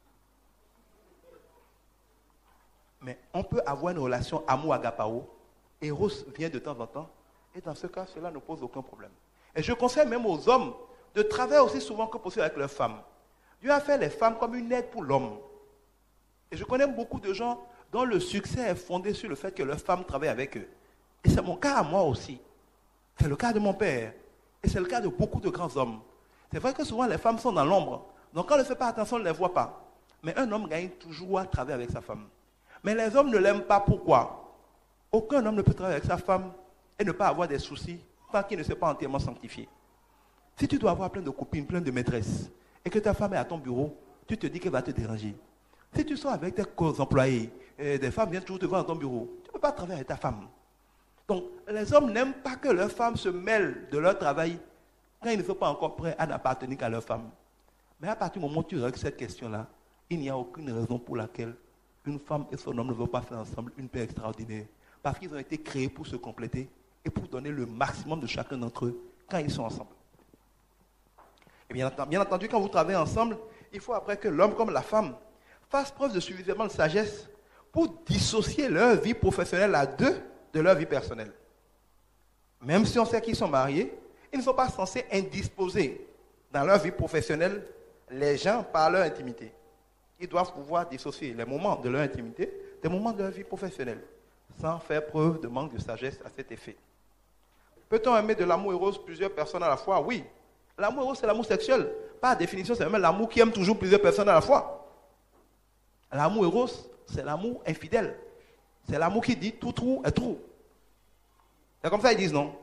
Mais on peut avoir une relation amour-agapao. Héros vient de temps en temps. Et dans ce cas, cela ne pose aucun problème. Et je conseille même aux hommes de travailler aussi souvent que possible avec leurs femmes. Dieu a fait les femmes comme une aide pour l'homme. Et je connais beaucoup de gens dont le succès est fondé sur le fait que leurs femmes travaillent avec eux. Et c'est mon cas à moi aussi. C'est le cas de mon père. Et c'est le cas de beaucoup de grands hommes. C'est vrai que souvent les femmes sont dans l'ombre. Donc quand on ne fait pas attention, on ne les voit pas. Mais un homme gagne toujours à travailler avec sa femme. Mais les hommes ne l'aiment pas. Pourquoi? Aucun homme ne peut travailler avec sa femme et ne pas avoir des soucis tant qu'il ne s'est pas entièrement sanctifié. Si tu dois avoir plein de copines, plein de maîtresses, et que ta femme est à ton bureau, tu te dis qu'elle va te déranger. Si tu sors avec tes employés, des femmes viennent toujours te voir dans ton bureau, tu ne peux pas travailler avec ta femme. Donc, les hommes n'aiment pas que leurs femmes se mêlent de leur travail quand ils ne sont pas encore prêts à n'appartenir qu'à leur femme. Mais à partir du moment où tu règles cette question-là, il n'y a aucune raison pour laquelle une femme et son homme ne vont pas faire ensemble une paix extraordinaire. Parce qu'ils ont été créés pour se compléter et pour donner le maximum de chacun d'entre eux quand ils sont ensemble. Et bien entendu, quand vous travaillez ensemble, il faut après que l'homme comme la femme fassent preuve de suffisamment de sagesse pour dissocier leur vie professionnelle à deux de leur vie personnelle. Même si on sait qu'ils sont mariés, ils ne sont pas censés indisposer dans leur vie professionnelle les gens par leur intimité. Ils doivent pouvoir dissocier les moments de leur intimité des moments de leur vie professionnelle, sans faire preuve de manque de sagesse à cet effet. Peut-on aimer de l'amour éros plusieurs personnes à la fois? Oui. L'amour éros, c'est l'amour sexuel. Par définition, c'est même l'amour qui aime toujours plusieurs personnes à la fois. L'amour éros, c'est l'amour infidèle. C'est l'amour qui dit tout trou est trou. C'est comme ça qu'ils disent, non?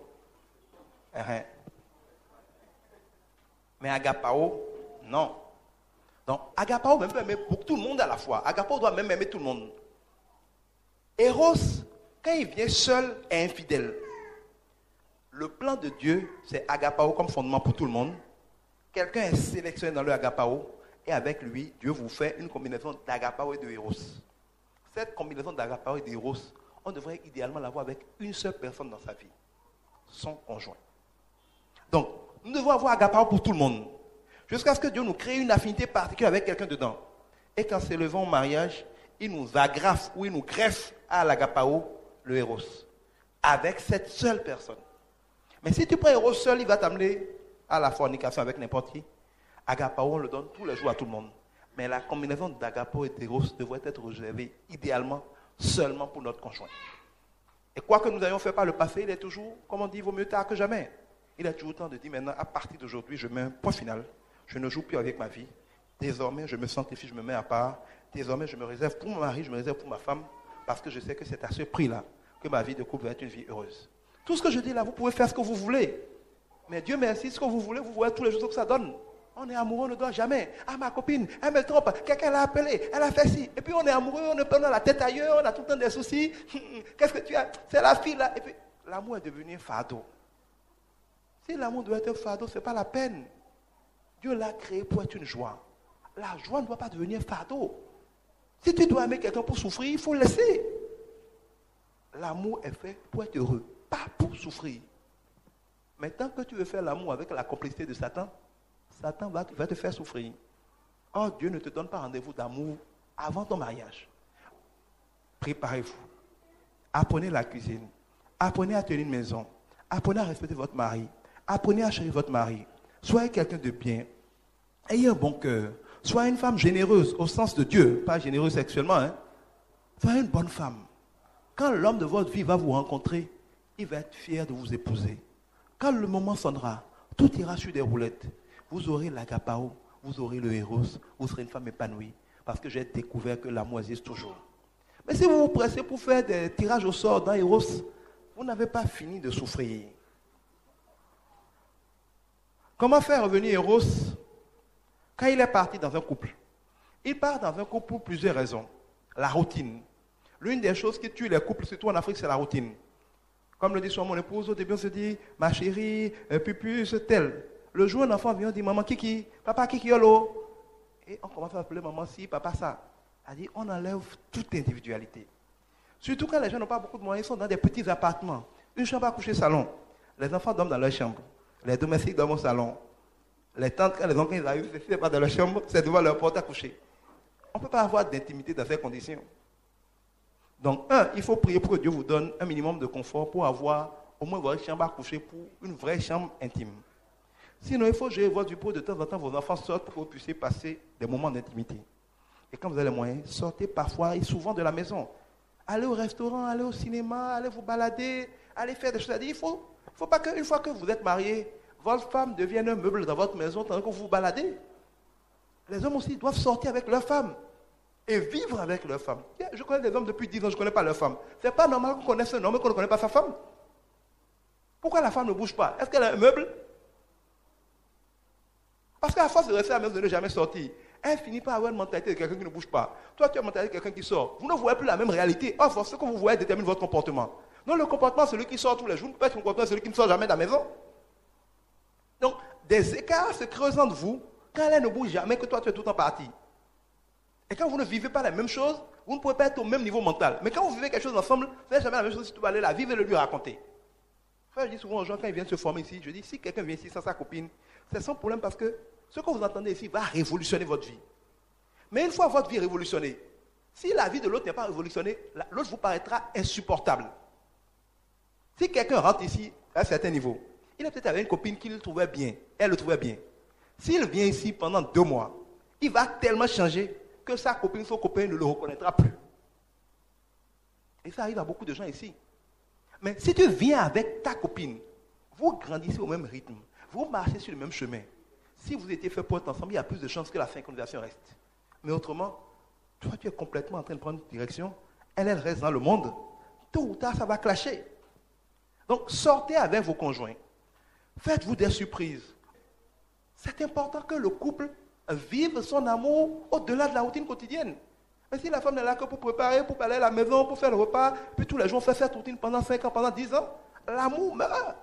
Mais agapao, non. Donc, agapao même peut aimer pour tout le monde à la fois. Agapao doit même aimer tout le monde. Eros, quand il vient seul, est infidèle. Le plan de Dieu, c'est agapao comme fondement pour tout le monde. Quelqu'un est sélectionné dans le agapao et avec lui, Dieu vous fait une combinaison d'agapao et de Eros. Cette combinaison d'agapao et d'Eros, on devrait idéalement l'avoir avec une seule personne dans sa vie, son conjoint. Donc, nous devons avoir agapao pour tout le monde, jusqu'à ce que Dieu nous crée une affinité particulière avec quelqu'un dedans. Et quand s'élevons au mariage, il nous agrafe ou il nous greffe à l'agapao le Eros, avec cette seule personne. Mais si tu prends Eros seul, il va t'amener à la fornication avec n'importe qui. Agapao, on le donne tous les jours à tout le monde. Mais la combinaison d'agapao et d'Eros devrait être réservée idéalement seulement pour notre conjoint. Et quoi que nous ayons fait par le passé, il est toujours, comme on dit, il vaut mieux tard que jamais. Il est toujours temps de dire maintenant, à partir d'aujourd'hui, je mets un point final. Je ne joue plus avec ma vie. Désormais, je me sanctifie, je me mets à part. Désormais, je me réserve pour mon mari, je me réserve pour ma femme, parce que je sais que c'est à ce prix-là que ma vie de couple va être une vie heureuse. Tout ce que je dis là, vous pouvez faire ce que vous voulez. Mais Dieu merci, ce que vous voulez, vous voyez tous les jours ce que ça donne. On est amoureux, on ne doit jamais. Ah, ma copine, elle me trompe, quelqu'un l'a appelée, elle a fait ci. Et puis on est amoureux, on ne prend la tête ailleurs, on a tout le temps des soucis. Qu'est-ce que tu as? C'est la fille là. Et puis l'amour est devenu un fardeau. Si l'amour doit être un fardeau, ce n'est pas la peine. Dieu l'a créé pour être une joie. La joie ne doit pas devenir un fardeau. Si tu dois aimer quelqu'un pour souffrir, il faut le laisser. L'amour est fait pour être heureux, pas pour souffrir. Mais tant que tu veux faire l'amour avec la complicité de Satan, Satan va te faire souffrir. Or, Dieu ne te donne pas rendez-vous d'amour avant ton mariage. Préparez-vous. Apprenez la cuisine. Apprenez à tenir une maison. Apprenez à respecter votre mari. Apprenez à chérir votre mari. Soyez quelqu'un de bien. Ayez un bon cœur. Soyez une femme généreuse au sens de Dieu. Pas généreuse sexuellement. Hein? Soyez une bonne femme. Quand l'homme de votre vie va vous rencontrer, il va être fier de vous épouser. Quand le moment sonnera, tout ira sur des roulettes. Vous aurez l'agapao, vous aurez le Eros, vous serez une femme épanouie. Parce que j'ai découvert que l'amour existe toujours. Mais si vous vous pressez pour faire des tirages au sort dans Eros, vous n'avez pas fini de souffrir. Comment faire revenir Eros quand il est parti dans un couple? Il part dans un couple pour plusieurs raisons. La routine. L'une des choses qui tue les couples, surtout en Afrique, c'est la routine. Comme le dit souvent mon épouse, au début on se dit, ma chérie, pupus, tel. Le jour où un enfant vient, on dit, maman Kiki, papa Kiki, yolo. Et on commence à appeler maman si, papa ça. Elle dit, on enlève toute individualité. Surtout quand les gens n'ont pas beaucoup de moyens, ils sont dans des petits appartements. Une chambre à coucher, salon. Les enfants dorment dans leur chambre. Les domestiques dorment au salon. Les tantes, quand les enfants arrivent, c'est pas dans leur chambre, c'est devant leur porte à coucher. On ne peut pas avoir d'intimité dans ces conditions. Donc, il faut prier pour que Dieu vous donne un minimum de confort pour avoir au moins votre chambre à coucher pour une vraie chambre intime. Sinon, il faut gérer votre vie pour de temps en temps vos enfants sortent pour que vous puissiez passer des moments d'intimité. Et quand vous avez les moyens, sortez parfois et souvent de la maison. Allez au restaurant, allez au cinéma, allez vous balader, allez faire des choses. Il ne faut pas qu'une fois que vous êtes marié, votre femme devienne un meuble dans votre maison pendant que vous vous baladez. Les hommes aussi doivent sortir avec leur femme et vivre avec leur femme. Je connais des hommes depuis 10 ans, je ne connais pas leur femme. Ce n'est pas normal qu'on connaisse un homme et qu'on ne connaisse pas sa femme. Pourquoi la femme ne bouge pas? Est-ce qu'elle a un meuble? Parce qu'à force de rester à la maison, de ne jamais sortir, elle finit par avoir une mentalité de quelqu'un qui ne bouge pas. Toi, tu as une mentalité de quelqu'un qui sort. Vous ne voyez plus la même réalité. Or, ce que vous voyez détermine votre comportement. Non, le comportement, c'est celui qui sort tous les jours. Ne peut pas être un comportement, celui qui ne sort jamais de la maison. Donc, des écarts se creusent entre vous quand elle ne bouge jamais, que toi, tu es tout le temps parti. Et quand vous ne vivez pas la même chose, vous ne pouvez pas être au même niveau mental. Mais quand vous vivez quelque chose ensemble, ce n'est jamais la même chose si tu vas aller la vivre et le lui raconter. Frère, je dis souvent aux gens, quand ils viennent se former ici, je dis, si quelqu'un vient ici sans sa copine, c'est son problème parce que ce que vous entendez ici va révolutionner votre vie. Mais une fois votre vie révolutionnée, si la vie de l'autre n'est pas révolutionnée, l'autre vous paraîtra insupportable. Si quelqu'un rentre ici à un certain niveau, il est peut-être avec une copine qu'il trouvait bien, elle le trouvait bien. S'il vient ici pendant 2 mois, il va tellement changer que sa copine, son copain ne le reconnaîtra plus. Et ça arrive à beaucoup de gens ici. Mais si tu viens avec ta copine, vous grandissez au même rythme, vous marchez sur le même chemin. Si vous étiez fait pour être ensemble, il y a plus de chances que la synchronisation reste. Mais autrement, toi tu es complètement en train de prendre une direction, elle reste dans le monde, tôt ou tard ça va clasher. Donc sortez avec vos conjoints, faites-vous des surprises. C'est important que le couple vive son amour au-delà de la routine quotidienne. Mais si la femme n'est là que pour préparer, pour aller à la maison, pour faire le repas, puis tous les jours on fait cette routine pendant 5 ans, pendant 10 ans, l'amour meurt.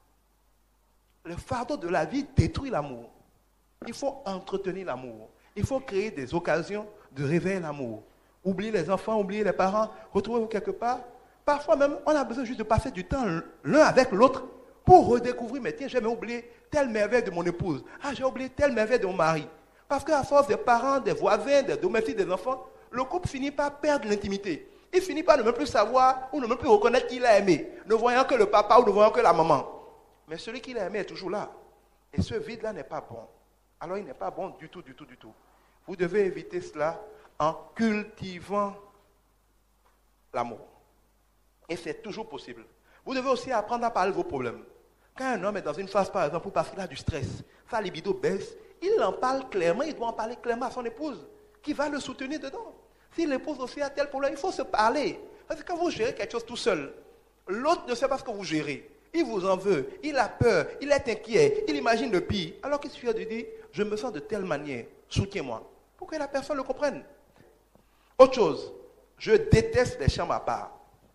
Le fardeau de la vie détruit l'amour. Il faut entretenir l'amour. Il faut créer des occasions de réveiller l'amour. Oubliez les enfants, oubliez les parents, retrouvez-vous quelque part. Parfois même, on a besoin juste de passer du temps l'un avec l'autre pour redécouvrir, mais tiens, j'ai même oublié telle merveille de mon épouse. Ah, j'ai oublié telle merveille de mon mari. Parce qu'à force des parents, des voisins, des domestiques, des enfants, le couple finit par perdre l'intimité. Il finit par ne même plus savoir ou ne même plus reconnaître qui l'a aimé, ne voyant que le papa ou ne voyant que la maman. Mais celui qui l'a aimé est toujours là. Et ce vide-là n'est pas bon. Alors il n'est pas bon du tout, du tout, du tout. Vous devez éviter cela en cultivant l'amour. Et c'est toujours possible. Vous devez aussi apprendre à parler de vos problèmes. Quand un homme est dans une phase, par exemple, parce qu'il a du stress, sa libido baisse, il en parle clairement, il doit en parler clairement à son épouse, qui va le soutenir dedans. Si l'épouse aussi a tel problème, il faut se parler. Parce que quand vous gérez quelque chose tout seul, l'autre ne sait pas ce que vous gérez. Il vous en veut, il a peur, il est inquiet, il imagine le pire. Alors qu'il suffit de dire, je me sens de telle manière, soutiens-moi. Pour que la personne le comprenne. Autre chose, je déteste les chambres à part.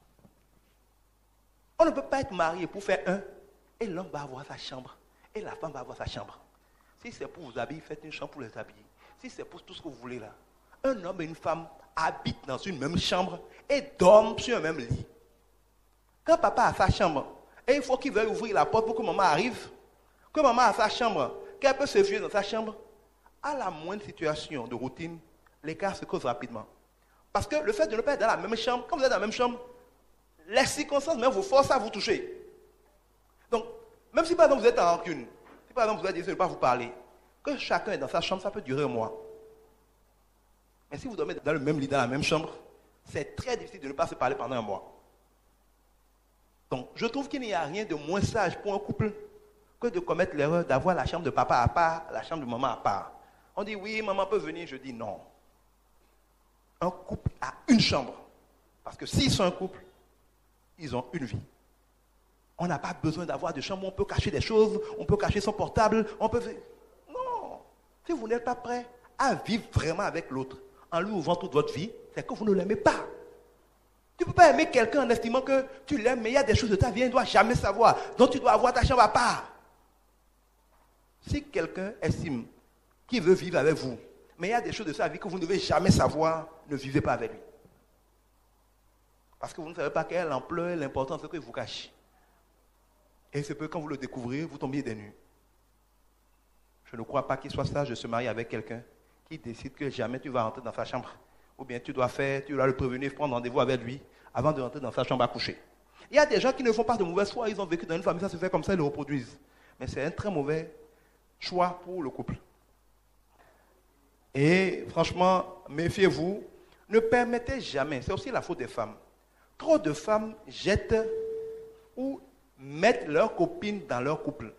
On ne peut pas être marié pour faire un, et l'homme va avoir sa chambre, et la femme va avoir sa chambre. Si c'est pour vous habiller, faites une chambre pour les habiller. Si c'est pour tout ce que vous voulez là, un homme et une femme habitent dans une même chambre et dorment sur un même lit. Quand papa a sa chambre, et il faut qu'il veuille ouvrir la porte pour que maman arrive, que maman a sa chambre, qu'elle peut se virer dans sa chambre, à la moindre situation de routine, l'écart se cause rapidement. Parce que le fait de ne pas être dans la même chambre, quand vous êtes dans la même chambre, les circonstances même vous forcent à vous toucher. Donc, même si par exemple vous êtes en rancune, si par exemple vous avez décidé de ne pas vous parler, que chacun est dans sa chambre, ça peut durer un mois. Mais si vous dormez dans le même lit, dans la même chambre, c'est très difficile de ne pas se parler pendant un mois. Donc, je trouve qu'il n'y a rien de moins sage pour un couple que de commettre l'erreur d'avoir la chambre de papa à part, la chambre de maman à part. On dit oui, maman peut venir, je dis non. Un couple a une chambre. Parce que s'ils sont un couple, ils ont une vie. On n'a pas besoin d'avoir de chambre où on peut cacher des choses, on peut cacher son portable, on peut... Non. Si vous n'êtes pas prêt à vivre vraiment avec l'autre, en lui ouvrant toute votre vie, c'est que vous ne l'aimez pas. Tu ne peux pas aimer quelqu'un en estimant que tu l'aimes, mais il y a des choses de ta vie, il ne doit jamais savoir. Donc tu dois avoir ta chambre à part. Si quelqu'un estime qu'il veut vivre avec vous, mais il y a des choses de sa vie que vous ne devez jamais savoir, ne vivez pas avec lui. Parce que vous ne savez pas quelle ampleur, l'importance de ce qu'il vous cache. Et c'est que quand vous le découvrez, vous tombiez des nues. Je ne crois pas qu'il soit sage de se marier avec quelqu'un qui décide que jamais tu vas rentrer dans sa chambre. Ou bien tu dois le prévenir, prendre rendez-vous avec lui avant de rentrer dans sa chambre à coucher. Il y a des gens qui ne font pas de mauvaise foi, ils ont vécu dans une famille, ça se fait comme ça, ils le reproduisent. Mais c'est un très mauvais choix pour le couple. Et franchement, méfiez-vous, ne permettez jamais, c'est aussi la faute des femmes. Trop de femmes jettent ou mettent leurs copines dans leur couple.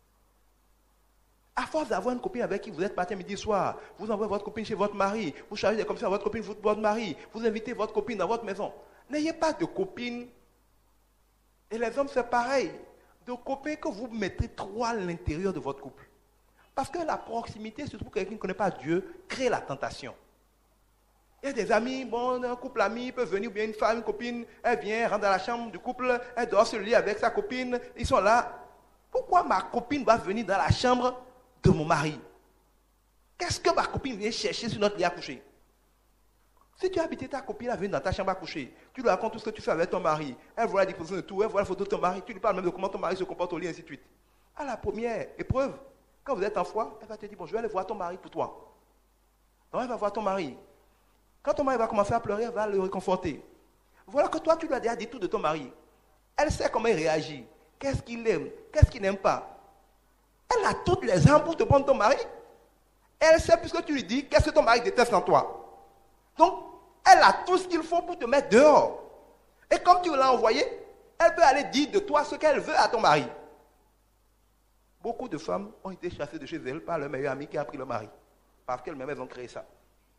À force d'avoir une copine avec qui vous êtes matin, midi, soir, vous envoyez votre copine chez votre mari, vous chargez des commissions à votre copine, votre mari, vous invitez votre copine dans votre maison. N'ayez pas de copine. Et les hommes, c'est pareil. De copains que vous mettez trop à l'intérieur de votre couple. Parce que la proximité, surtout pour quelqu'un qui ne connaît pas Dieu, crée la tentation. Il y a des amis, bon, un couple ami peut venir, ou bien une femme, une copine, elle vient, rentre dans la chambre du couple, elle dort sur le lit avec sa copine, ils sont là. Pourquoi ma copine va venir dans la chambre de mon mari? Qu'est-ce que ma copine vient chercher sur notre lit à coucher? Si tu as habité ta copine à venir dans ta chambre à coucher, tu lui racontes tout ce que tu fais avec ton mari, elle voit la disposition de tout, elle voit la photo de ton mari, tu lui parles même de comment ton mari se comporte au lit, ainsi de suite. À la première épreuve, quand vous êtes en foi, elle va te dire, bon, je vais aller voir ton mari pour toi. Donc elle va voir ton mari. Quand ton mari va commencer à pleurer, elle va le réconforter. Voilà que toi, tu lui as déjà dit tout de ton mari. Elle sait comment il réagit. Qu'est-ce qu'il aime, qu'est-ce qu'il n'aime pas. Elle a toutes les armes pour te prendre ton mari. Elle sait, puisque tu lui dis, qu'est-ce que ton mari déteste en toi. Donc, elle a tout ce qu'il faut pour te mettre dehors. Et comme tu l'as envoyé, elle peut aller dire de toi ce qu'elle veut à ton mari. Beaucoup de femmes ont été chassées de chez elles par leur meilleur ami qui a pris le mari. Parce qu'elles-mêmes, elles ont créé ça.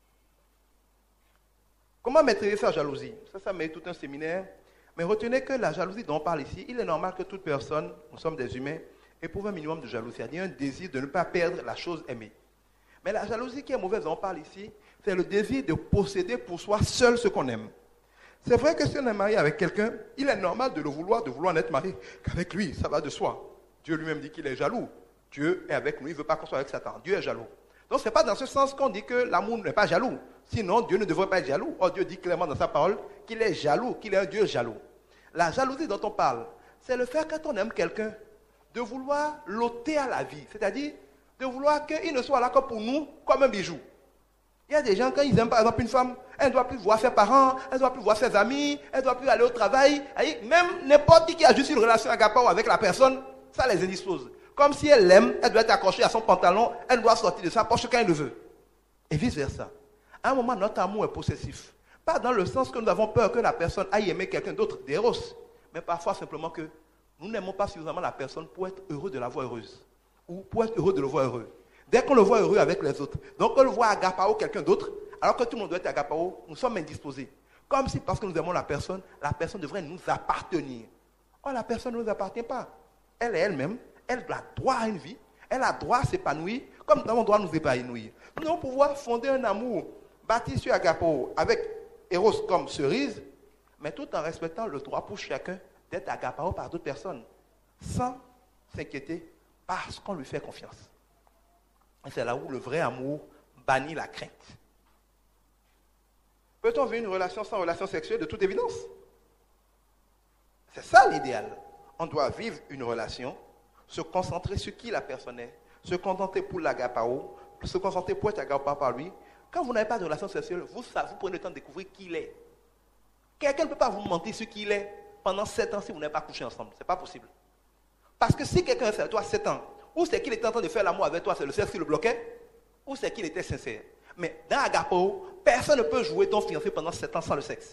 Comment maîtriser sa jalousie? Ça mérite tout un séminaire. Mais retenez que la jalousie dont on parle ici, il est normal que toute personne, nous sommes des humains, éprouve un minimum de jalousie, c'est-à-dire un désir de ne pas perdre la chose aimée. Mais la jalousie qui est mauvaise, dont on parle ici, C'est le désir de posséder pour soi seul ce qu'on aime. C'est vrai que si on est marié avec quelqu'un, il est normal de vouloir n'être marié qu'avec lui, ça va de soi. Dieu lui-même dit qu'il est jaloux. Dieu est avec nous, il ne veut pas qu'on soit avec Satan. Dieu est jaloux. Donc ce n'est pas dans ce sens qu'on dit que l'amour n'est pas jaloux. Sinon, Dieu ne devrait pas être jaloux. Or, Dieu dit clairement dans sa parole qu'il est jaloux, qu'il est un Dieu jaloux. La jalousie dont on parle, c'est le fait quand on aime quelqu'un, de vouloir l'ôter à la vie. C'est-à-dire, de vouloir qu'il ne soit là que pour nous, comme un bijou. Il y a des gens, quand ils aiment par exemple une femme, elle ne doit plus voir ses parents, elle ne doit plus voir ses amis, elle ne doit plus aller au travail. Même n'importe qui a juste une relation agapao avec la personne, ça les indispose. Comme si elle l'aime, elle doit être accrochée à son pantalon, elle doit sortir de sa poche quand elle le veut. Et vice-versa. À un moment, notre amour est possessif. Pas dans le sens que nous avons peur que la personne aille aimer quelqu'un d'autre, d'éros, mais parfois simplement que nous n'aimons pas suffisamment la personne pour être heureux de la voir heureuse. Ou pour être heureux de le voir heureux. Dès qu'on le voit heureux avec les autres, donc on le voit agapao quelqu'un d'autre, alors que tout le monde doit être agapao, nous sommes indisposés. Comme si parce que nous aimons la personne devrait nous appartenir. Or, la personne ne nous appartient pas. Elle est elle-même, elle a droit à une vie, elle a droit à s'épanouir, comme nous avons droit à nous épanouir. Nous devons pouvoir fonder un amour bâti sur agapao, avec Eros comme cerise, mais tout en respectant le droit pour chacun d'être agapao par d'autres personnes, sans s'inquiéter parce qu'on lui fait confiance. Et c'est là où le vrai amour bannit la crainte. Peut-on vivre une relation sans relation sexuelle? De toute évidence. C'est ça l'idéal. On doit vivre une relation, se concentrer sur qui la personne est, se contenter pour l'agapao, se concentrer pour être agapao par lui. Quand vous n'avez pas de relation sexuelle, vous prenez le temps de découvrir qui il est. Quelqu'un ne peut pas vous mentir sur qui il est pendant 7 ans si vous n'avez pas couché ensemble. Ce n'est pas possible. Parce que si quelqu'un est avec toi 7 ans, ou c'est qu'il était en train de faire l'amour avec toi, c'est le sexe qui le bloquait, ou c'est qu'il était sincère. Mais dans agapao, personne ne peut jouer ton fiancé pendant 7 ans sans le sexe.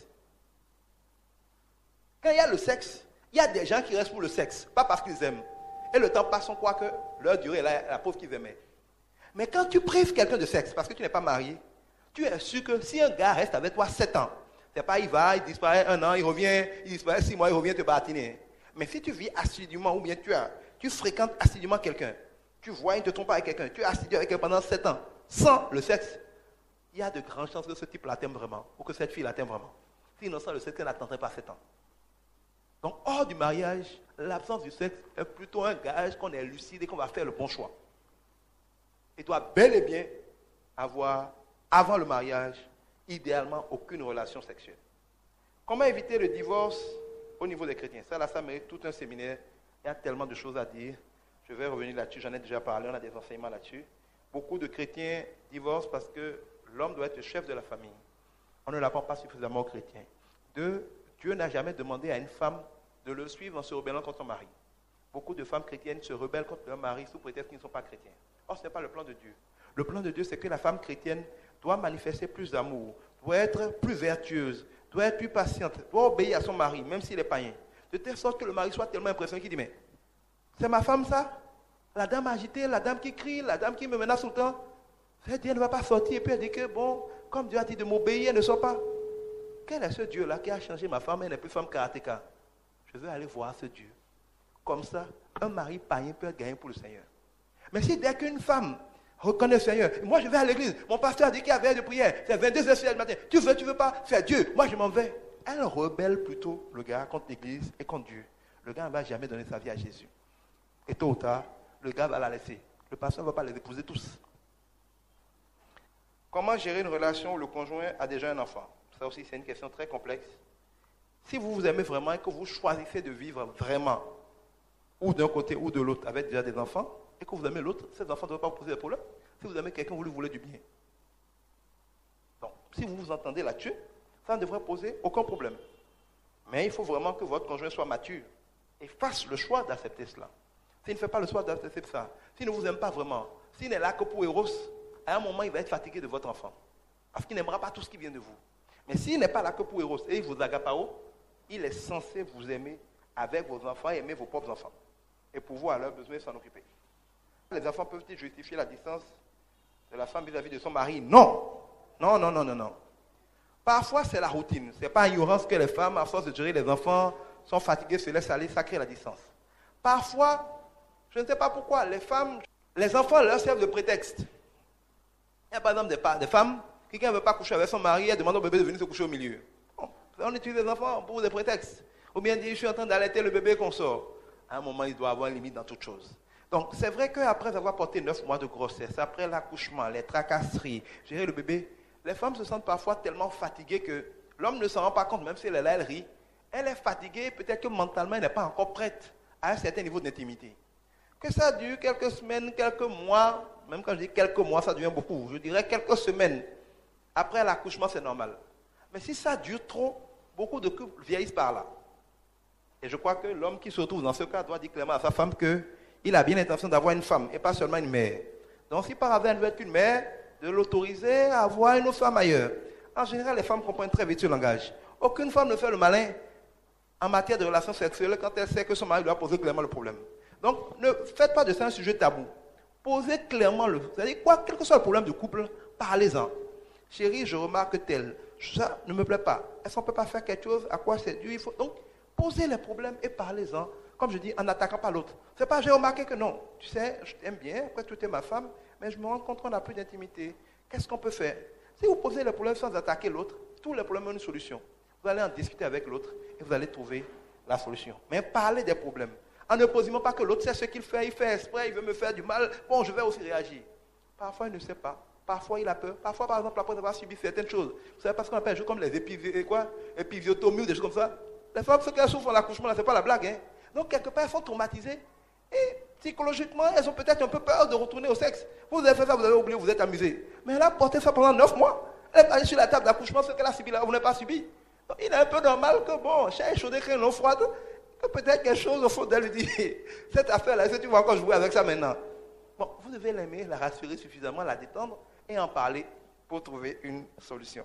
Quand il y a le sexe, il y a des gens qui restent pour le sexe, pas parce qu'ils aiment. Et le temps passe, on croit que leur durée est la pauvre qu'ils aimaient. Mais quand tu prives quelqu'un de sexe, parce que tu n'es pas marié, tu es sûr que si un gars reste avec toi 7 ans, c'est pas il va, il disparaît 1 an, il revient, il disparaît 6 mois, il revient te batiner. Mais si tu vis assidûment, ou bien tu fréquentes assidûment quelqu'un, tu vois, il ne te trompe pas avec quelqu'un, tu es assidu avec quelqu'un pendant 7 ans, sans le sexe, il y a de grandes chances que ce type-là t'aime vraiment, ou que cette fille-là t'aime vraiment. Sinon, sans le sexe, elle n'attendrait pas 7 ans. Donc, hors du mariage, l'absence du sexe est plutôt un gage qu'on est lucide et qu'on va faire le bon choix. Il doit bel et bien avoir, avant le mariage, idéalement, aucune relation sexuelle. Comment éviter le divorce au niveau des chrétiens? Ça mérite tout un séminaire. Il y a tellement de choses à dire. Je vais revenir là-dessus, j'en ai déjà parlé, on a des enseignements là-dessus. Beaucoup de chrétiens divorcent parce que l'homme doit être le chef de la famille. On ne l'apprend pas suffisamment aux chrétiens. 2, Dieu n'a jamais demandé à une femme de le suivre en se rebellant contre son mari. Beaucoup de femmes chrétiennes se rebellent contre leur mari sous prétexte qu'ils ne sont pas chrétiens. Or, ce n'est pas le plan de Dieu. Le plan de Dieu, c'est que la femme chrétienne doit manifester plus d'amour, doit être plus vertueuse, doit être plus patiente, doit obéir à son mari, même s'il est païen. De telle sorte que le mari soit tellement impressionné qu'il dit, mais c'est ma femme ça? La dame agitée, la dame qui crie, la dame qui me menace tout le temps. Elle dit, elle ne va pas sortir. Et puis elle dit que, bon, comme Dieu a dit de m'obéir, elle ne sort pas. Quel est ce Dieu-là qui a changé ma femme? Elle n'est plus femme karatéka. Je veux aller voir ce Dieu. Comme ça, un mari païen peut être gagné pour le Seigneur. Mais si dès qu'une femme reconnaît le Seigneur, moi je vais à l'église, mon pasteur a dit qu'il y a veille de prière, c'est 22h du matin, tu veux pas, c'est Dieu, moi je m'en vais. Elle rebelle plutôt le gars contre l'église et contre Dieu. Le gars ne va jamais donner sa vie à Jésus. Et tôt ou tard, le gars va la laisser. Le pasteur ne va pas les épouser tous. Comment gérer une relation où le conjoint a déjà un enfant? Ça aussi, c'est une question très complexe. Si vous vous aimez vraiment et que vous choisissez de vivre vraiment, ou d'un côté ou de l'autre, avec déjà des enfants, et que vous aimez l'autre, ces enfants ne doivent pas vous poser des problèmes. Si vous aimez quelqu'un, vous lui voulez du bien. Donc, si vous vous entendez là-dessus, ça ne devrait poser aucun problème. Mais il faut vraiment que votre conjoint soit mature et fasse le choix d'accepter cela. S'il ne fait pas le choix d'accepter ça, s'il ne vous aime pas vraiment, s'il n'est là que pour Eros, à un moment, il va être fatigué de votre enfant. Parce qu'il n'aimera pas tout ce qui vient de vous. Mais s'il n'est pas là que pour Eros et il vous agapao, il est censé vous aimer avec vos enfants et aimer vos propres enfants. Et pour vous, à leur besoin, s'en occuper. Les enfants peuvent-ils justifier la distance de la femme vis-à-vis de son mari? Non. Non, non, non, non, non. Parfois, c'est la routine. Ce n'est pas ignorance que les femmes, à force de gérer les enfants, sont fatiguées, se laissent aller, ça crée la distance. Parfois, je ne sais pas pourquoi, les enfants leur servent de prétexte. Il y a par exemple des femmes Quelqu'un ne veut pas coucher avec son mari, elle demande au bébé de venir se coucher au milieu. Bon, on utilise les enfants pour des prétextes. Ou bien dire, je suis en train d'allaiter le bébé qu'on sort. À un moment, il doit avoir une limite dans toute chose. Donc, c'est vrai qu'après avoir porté 9 mois de grossesse, après l'accouchement, les tracasseries, gérer le bébé, les femmes se sentent parfois tellement fatiguées que l'homme ne s'en rend pas compte, même si elle est là, elle rit. Elle est fatiguée, peut-être que mentalement, elle n'est pas encore prête à un certain niveau d'intimité. Que ça dure quelques semaines, quelques mois, même quand je dis quelques mois, ça devient beaucoup. Je dirais quelques semaines. Après l'accouchement, c'est normal. Mais si ça dure trop, beaucoup de couples vieillissent par là. Et je crois que l'homme qui se retrouve dans ce cas doit dire clairement à sa femme qu'il a bien l'intention d'avoir une femme et pas seulement une mère. Donc si par hasard elle veut être une mère, de l'autoriser à avoir une autre femme ailleurs. En général, les femmes comprennent très vite ce langage. Aucune femme ne fait le malin en matière de relations sexuelles quand elle sait que son mari doit poser clairement le problème. Donc ne faites pas de ça un sujet tabou. Posez clairement le... C'est-à-dire quoi, quel que soit le problème du couple, parlez-en. Chérie, je remarque tel. Ça ne me plaît pas. Est-ce qu'on ne peut pas faire quelque chose? À quoi c'est dû? Il faut... Donc, posez les problèmes et parlez-en. Comme je dis, en n'attaquant pas l'autre. C'est pas, j'ai remarqué que non. Tu sais, je t'aime bien, après tu es ma femme, mais je me rends compte qu'on n'a plus d'intimité. Qu'est-ce qu'on peut faire? Si vous posez les problèmes sans attaquer l'autre, tous les problèmes ont une solution. Vous allez en discuter avec l'autre et vous allez trouver la solution. Mais parlez des problèmes. En ne posant pas que l'autre sait ce qu'il fait exprès, il veut me faire du mal, bon, je vais aussi réagir. Parfois, il ne sait pas. Parfois, il a peur. Parfois, par exemple, après avoir subi certaines choses. Vous savez pas ce qu'on appelle, comme les épiviotomies ou des choses comme ça. Les femmes, ce qu'elles souffrent en l'accouchement, ce n'est pas la blague. Hein. Donc, quelque part, elles sont traumatisées. Et psychologiquement, elles ont peut-être un peu peur de retourner au sexe. Vous avez fait ça, vous avez oublié, vous êtes amusé. Mais elle a porté ça pendant 9 mois. Elle est allée sur la table d'accouchement, ce qu'elle a subi là, vous n'avez pas subi. Donc, il est un peu normal que, bon, chaque chaud crée une eau froide, que peut-être quelque chose au fond d'elle lui dit, cette affaire-là, est-ce que tu vas encore jouer avec ça maintenant? Bon, vous devez l'aimer, la rassurer suffisamment, la détendre et en parler pour trouver une solution.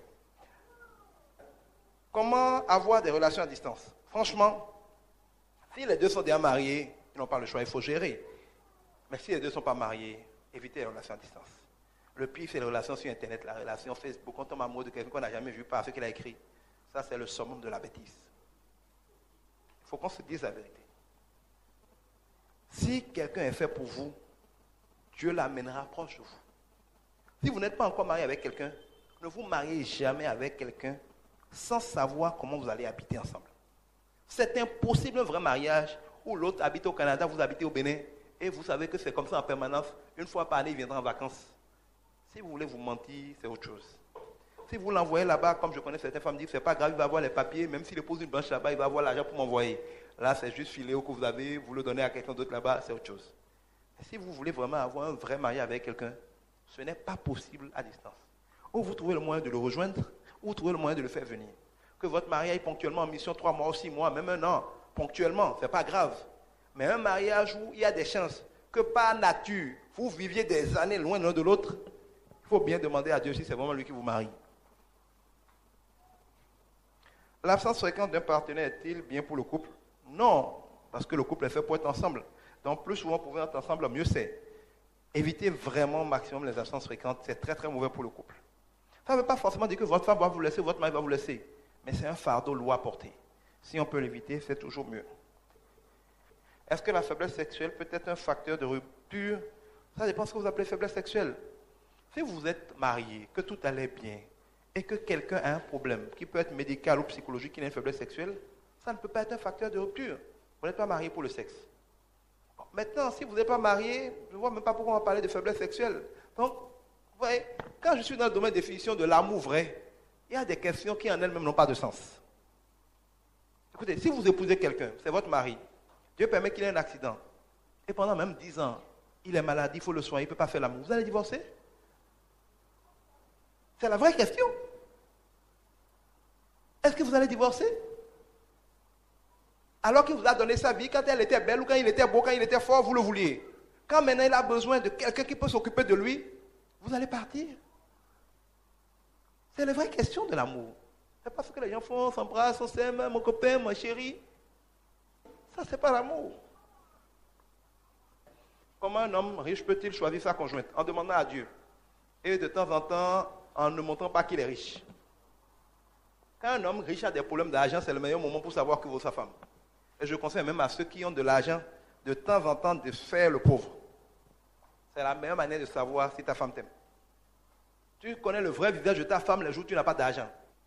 Comment avoir des relations à distance? Franchement, si les deux sont déjà mariés, ils n'ont pas le choix, il faut gérer. Mais si les deux ne sont pas mariés, évitez les relations à distance. Le pire, c'est les relations sur Internet, la relation Facebook. Quand on tombe amoureux de quelqu'un qu'on n'a jamais vu par ce qu'il a écrit, ça c'est le summum de la bêtise. Il faut qu'on se dise la vérité. Si quelqu'un est fait pour vous, Dieu l'amènera proche de vous. Si vous n'êtes pas encore marié avec quelqu'un, ne vous mariez jamais avec quelqu'un sans savoir comment vous allez habiter ensemble. C'est impossible un vrai mariage où l'autre habite au Canada, vous habitez au Bénin, et vous savez que c'est comme ça en permanence. Une fois par année, il viendra en vacances. Si vous voulez vous mentir, c'est autre chose. Si vous l'envoyez là-bas, comme je connais certaines femmes disent, c'est pas grave, il va avoir les papiers, même s'il pose une branche là-bas, il va avoir l'argent pour m'envoyer. Là, c'est juste filéo que vous avez, vous le donnez à quelqu'un d'autre là-bas, c'est autre chose. Mais si vous voulez vraiment avoir un vrai mariage avec quelqu'un, ce n'est pas possible à distance. Ou vous trouvez le moyen de le rejoindre, ou vous trouvez le moyen de le faire venir. Que votre mariage est ponctuellement en mission 3 mois ou 6 mois, même 1 an, ponctuellement, ce n'est pas grave. Mais un mariage où il y a des chances que par nature, vous viviez des années loin l'un de l'autre, il faut bien demander à Dieu si c'est vraiment lui qui vous marie. L'absence fréquente d'un partenaire est-il bien pour le couple? Non, parce que le couple est fait pour être ensemble. Donc plus souvent pour être ensemble, mieux c'est. Évitez vraiment au maximum les absences fréquentes, c'est très très mauvais pour le couple. Ça ne veut pas forcément dire que votre femme va vous laisser, votre mari va vous laisser. Mais c'est un fardeau lourd à porter. Si on peut l'éviter, c'est toujours mieux. Est-ce que la faiblesse sexuelle peut être un facteur de rupture? Ça dépend de ce que vous appelez faiblesse sexuelle. Si vous êtes marié, que tout allait bien, et que quelqu'un a un problème, qui peut être médical ou psychologique, qui a une faiblesse sexuelle, ça ne peut pas être un facteur de rupture. Vous n'êtes pas marié pour le sexe. Maintenant, si vous n'êtes pas marié, je ne vois même pas pourquoi on va parler de faiblesse sexuelle. Donc, vous voyez, quand je suis dans le domaine de définition de l'amour vrai, il y a des questions qui en elles-mêmes n'ont pas de sens. Écoutez, si vous épousez quelqu'un, c'est votre mari, Dieu permet qu'il ait un accident, et pendant même 10 ans, il est malade, il faut le soigner, il ne peut pas faire l'amour, vous allez divorcer? C'est la vraie question. Est-ce que vous allez divorcer? Alors qu'il vous a donné sa vie, quand elle était belle ou quand il était beau, quand il était fort, vous le vouliez. Quand maintenant il a besoin de quelqu'un qui peut s'occuper de lui, vous allez partir. C'est la vraie question de l'amour. C'est pas ce que les gens font, on s'embrasse, on s'aime, mon copain, ma chérie. Ça, c'est pas l'amour. Comment un homme riche peut-il choisir sa conjointe? En demandant à Dieu. Et de temps en temps, en ne montrant pas qu'il est riche. Quand un homme riche a des problèmes d'argent, c'est le meilleur moment pour savoir que vaut sa femme. Et je conseille même à ceux qui ont de l'argent, de temps en temps, de faire le pauvre. C'est la meilleure manière de savoir si ta femme t'aime. Tu connais le vrai visage de ta femme les jours où tu n'as pas d'argent.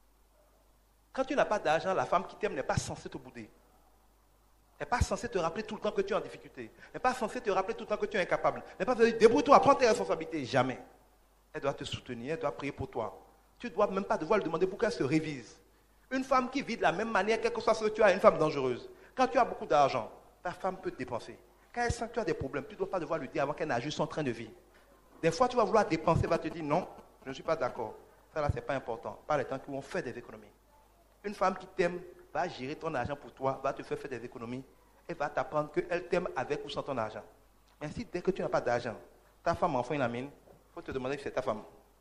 Quand tu n'as pas d'argent, la femme qui t'aime n'est pas censée te bouder. Elle n'est pas censée te rappeler tout le temps que tu es en difficulté. Elle n'est pas censée te rappeler tout le temps que tu es incapable. Elle n'est pas censée dire, débrouille-toi, prends tes responsabilités. Jamais. Elle doit te soutenir, elle doit prier pour toi. Tu ne dois même pas devoir lui demander pourquoi elle se révise. Une femme qui vit de la même manière, quel que soit ce que tu as, est une femme dangereuse. Quand tu as beaucoup d'argent, ta femme peut te dépenser. Quand elle sent que tu as des problèmes, tu ne dois pas devoir lui dire avant qu'elle n'ajuste son train de vie. Des fois, tu vas vouloir dépenser, elle va te dire non, je ne suis pas d'accord. Ça là, ce n'est pas important. Pas le temps où on fait des économies. Une femme qui t'aime va gérer ton argent pour toi, va te faire des économies et va t'apprendre qu'elle t'aime avec ou sans ton argent. Ainsi, dès que tu n'as pas d'argent, ta femme enfreint la mine, il faut te demander si c'est ta femme.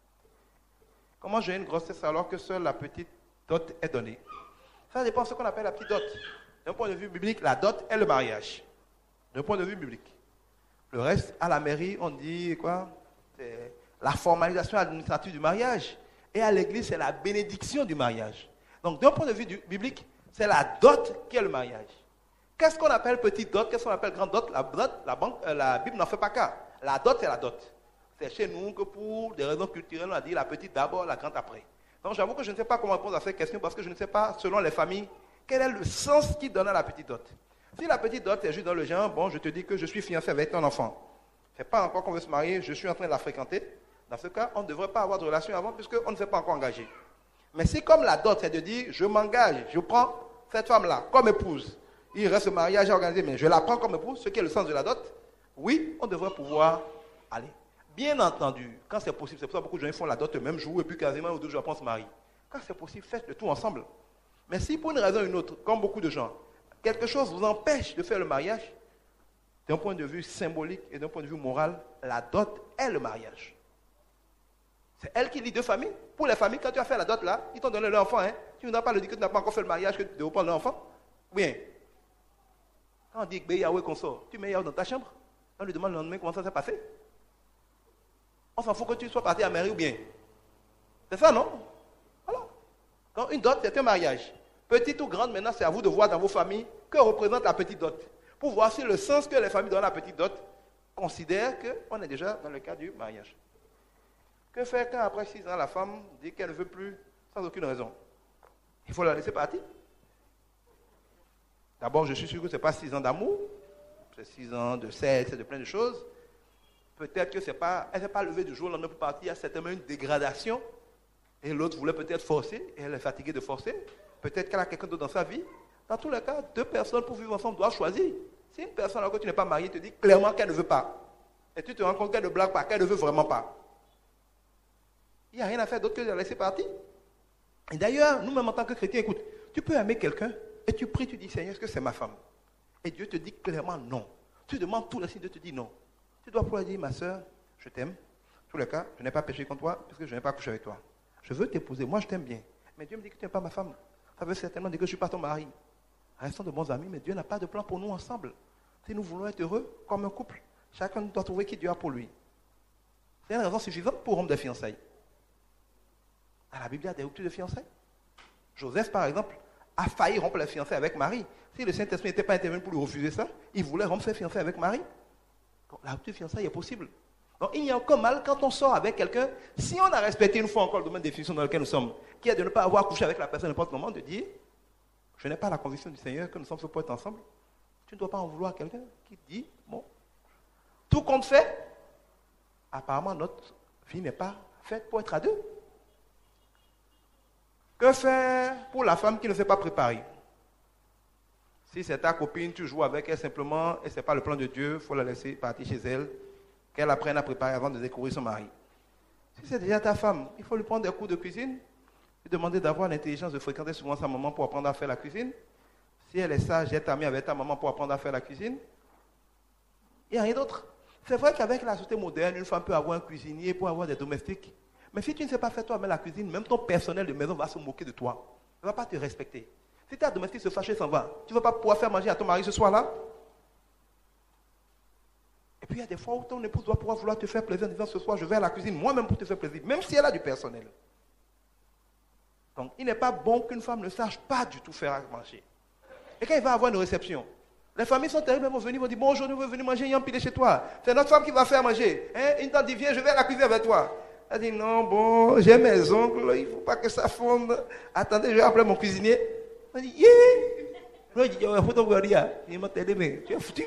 Comment j'ai une grossesse alors que seule la petite dot est donnée? Ça dépend de ce qu'on appelle la petite dot. D'un point de vue biblique, la dot est le mariage. D'un point de vue biblique. Le reste, à la mairie, on dit quoi? C'est la formalisation administrative du mariage. Et à l'église, c'est la bénédiction du mariage. Donc, d'un point de vue biblique, c'est la dot qui est le mariage. Qu'est-ce qu'on appelle petite dot? Qu'est-ce qu'on appelle grande dot? La Bible n'en fait pas cas. La dot, c'est la dot. C'est chez nous que pour des raisons culturelles, on a dit la petite d'abord, la grande après. Donc, j'avoue que je ne sais pas comment répondre à cette question parce que je ne sais pas, selon les familles, quel est le sens qui donne à la petite dot. Si la petite dot est juste dans le genre, bon, je te dis que je suis fiancé avec ton enfant. Ce n'est pas encore qu'on veut se marier, je suis en train de la fréquenter. Dans ce cas, on ne devrait pas avoir de relation avant puisqu'on ne s'est pas encore engagé. Mais si comme la dot, c'est de dire, je m'engage, je prends cette femme-là comme épouse, il reste le mariage à organiser, mais je la prends comme épouse, ce qui est le sens de la dot, oui, on devrait pouvoir aller. Bien entendu, quand c'est possible, c'est pour ça que beaucoup de gens font la dot le même jour et puis quasiment ou 2 jours après on se marie. Quand c'est possible, faites le tout ensemble. Mais si pour une raison ou une autre, comme beaucoup de gens, quelque chose vous empêche de faire le mariage, d'un point de vue symbolique et d'un point de vue moral, la dot est le mariage. C'est elle qui lie 2 familles. Pour les familles, quand tu as fait la dot là, ils t'ont donné leur enfant. Hein. Tu ne dois pas le dire que tu n'as pas encore fait le mariage, que tu dois prendre l'enfant. Bien. Quand on dit que Yahweh qu'on sort, tu mets Yahweh dans ta chambre. On lui demande le lendemain comment ça s'est passé. On s'en fout que tu sois parti à mairie ou bien. C'est ça, non? Voilà. Donc une dot, c'est un mariage. Petite ou grande, maintenant, c'est à vous de voir dans vos familles que représente la petite dot. Pour voir si le sens que les familles donnent à la petite dot considèrent qu'on est déjà dans le cadre du mariage. Que faire quand après 6 ans, la femme dit qu'elle ne veut plus sans aucune raison? Il faut la laisser partir. D'abord, je suis sûr que ce n'est pas 6 ans d'amour, c'est 6 ans de sexe, de plein de choses. Peut-être que elle ne s'est pas levée du jour au lendemain pour partir, il y a certainement une dégradation. Et l'autre voulait peut-être forcer, et elle est fatiguée de forcer. Peut-être qu'elle a quelqu'un d'autre dans sa vie. Dans tous les cas, 2 personnes pour vivre ensemble doivent choisir. Si une personne alors que tu n'es pas marié te dit clairement qu'elle ne veut pas, et tu te rends compte qu'elle ne blague pas, qu'elle ne veut vraiment pas, il n'y a rien à faire d'autre que de la laisser partir. Et d'ailleurs, nous-mêmes en tant que chrétiens, écoute, tu peux aimer quelqu'un et tu pries, tu dis Seigneur, est-ce que c'est ma femme? Et Dieu te dit clairement non. Tu demandes tout le signe, Dieu te dit non. Tu dois pouvoir dire, ma soeur, je t'aime. En tous les cas, je n'ai pas péché contre toi parce que je n'ai pas couché avec toi. Je veux t'épouser, moi je t'aime bien. Mais Dieu me dit que tu n'es pas ma femme. Ça veut certainement dire que je ne suis pas ton mari. Restons de bons amis, mais Dieu n'a pas de plan pour nous ensemble. Si nous voulons être heureux comme un couple, chacun doit trouver qui Dieu a pour lui. C'est une raison suffisante pour rompre des fiançailles. Dans la Bible, il y a des ruptures de fiançailles. Joseph, par exemple, a failli rompre les fiançailles avec Marie. Si le Saint-Esprit n'était pas intervenu pour lui refuser ça, il voulait rompre ses fiançailles avec Marie. Donc, la rupture de fiançailles est possible. Donc, il n'y a aucun mal quand on sort avec quelqu'un, si on a respecté une fois encore le domaine de définition dans lequel nous sommes, qui est de ne pas avoir couché avec la personne à n'importe quel moment, de dire, je n'ai pas la conviction du Seigneur que nous sommes faits pour être ensemble. Tu ne dois pas en vouloir à quelqu'un qui dit, bon, tout compte fait, apparemment notre vie n'est pas faite pour être à 2. Que faire pour la femme qui ne s'est pas préparée? Si c'est ta copine, tu joues avec elle simplement et ce n'est pas le plan de Dieu, il faut la laisser partir chez elle, qu'elle apprenne à préparer avant de découvrir son mari. Si c'est déjà ta femme, il faut lui prendre des cours de cuisine, lui demander d'avoir l'intelligence de fréquenter souvent sa maman pour apprendre à faire la cuisine. Si elle est sage, être amie avec ta maman pour apprendre à faire la cuisine. Il n'y a rien d'autre. C'est vrai qu'avec la société moderne, une femme peut avoir un cuisinier, peut avoir des domestiques. Mais si tu ne sais pas faire toi-même la cuisine, même ton personnel de maison va se moquer de toi. Il ne va pas te respecter. Si ta domestique se fâche et s'en va, tu ne vas pas pouvoir faire manger à ton mari ce soir-là. Et puis il y a des fois où ton épouse doit pouvoir vouloir te faire plaisir en disant ce soir je vais à la cuisine moi-même pour te faire plaisir, même si elle a du personnel. Donc il n'est pas bon qu'une femme ne sache pas du tout faire à manger. Et quand il va avoir une réception, les familles sont terribles, elles vont venir, vont dire bon aujourd'hui on veut venir manger, il y a un pilé chez toi. C'est notre femme qui va faire manger. Hein? Une tante dit viens, je vais à la cuisine avec toi. Elle dit non, bon, j'ai mes ongles, il ne faut pas que ça fonde. Attendez, je vais appeler mon cuisinier. Elle dit, yeah. Il dit, il faut t'envoyer rien. Il m'a t'aider, mais tu es foutu.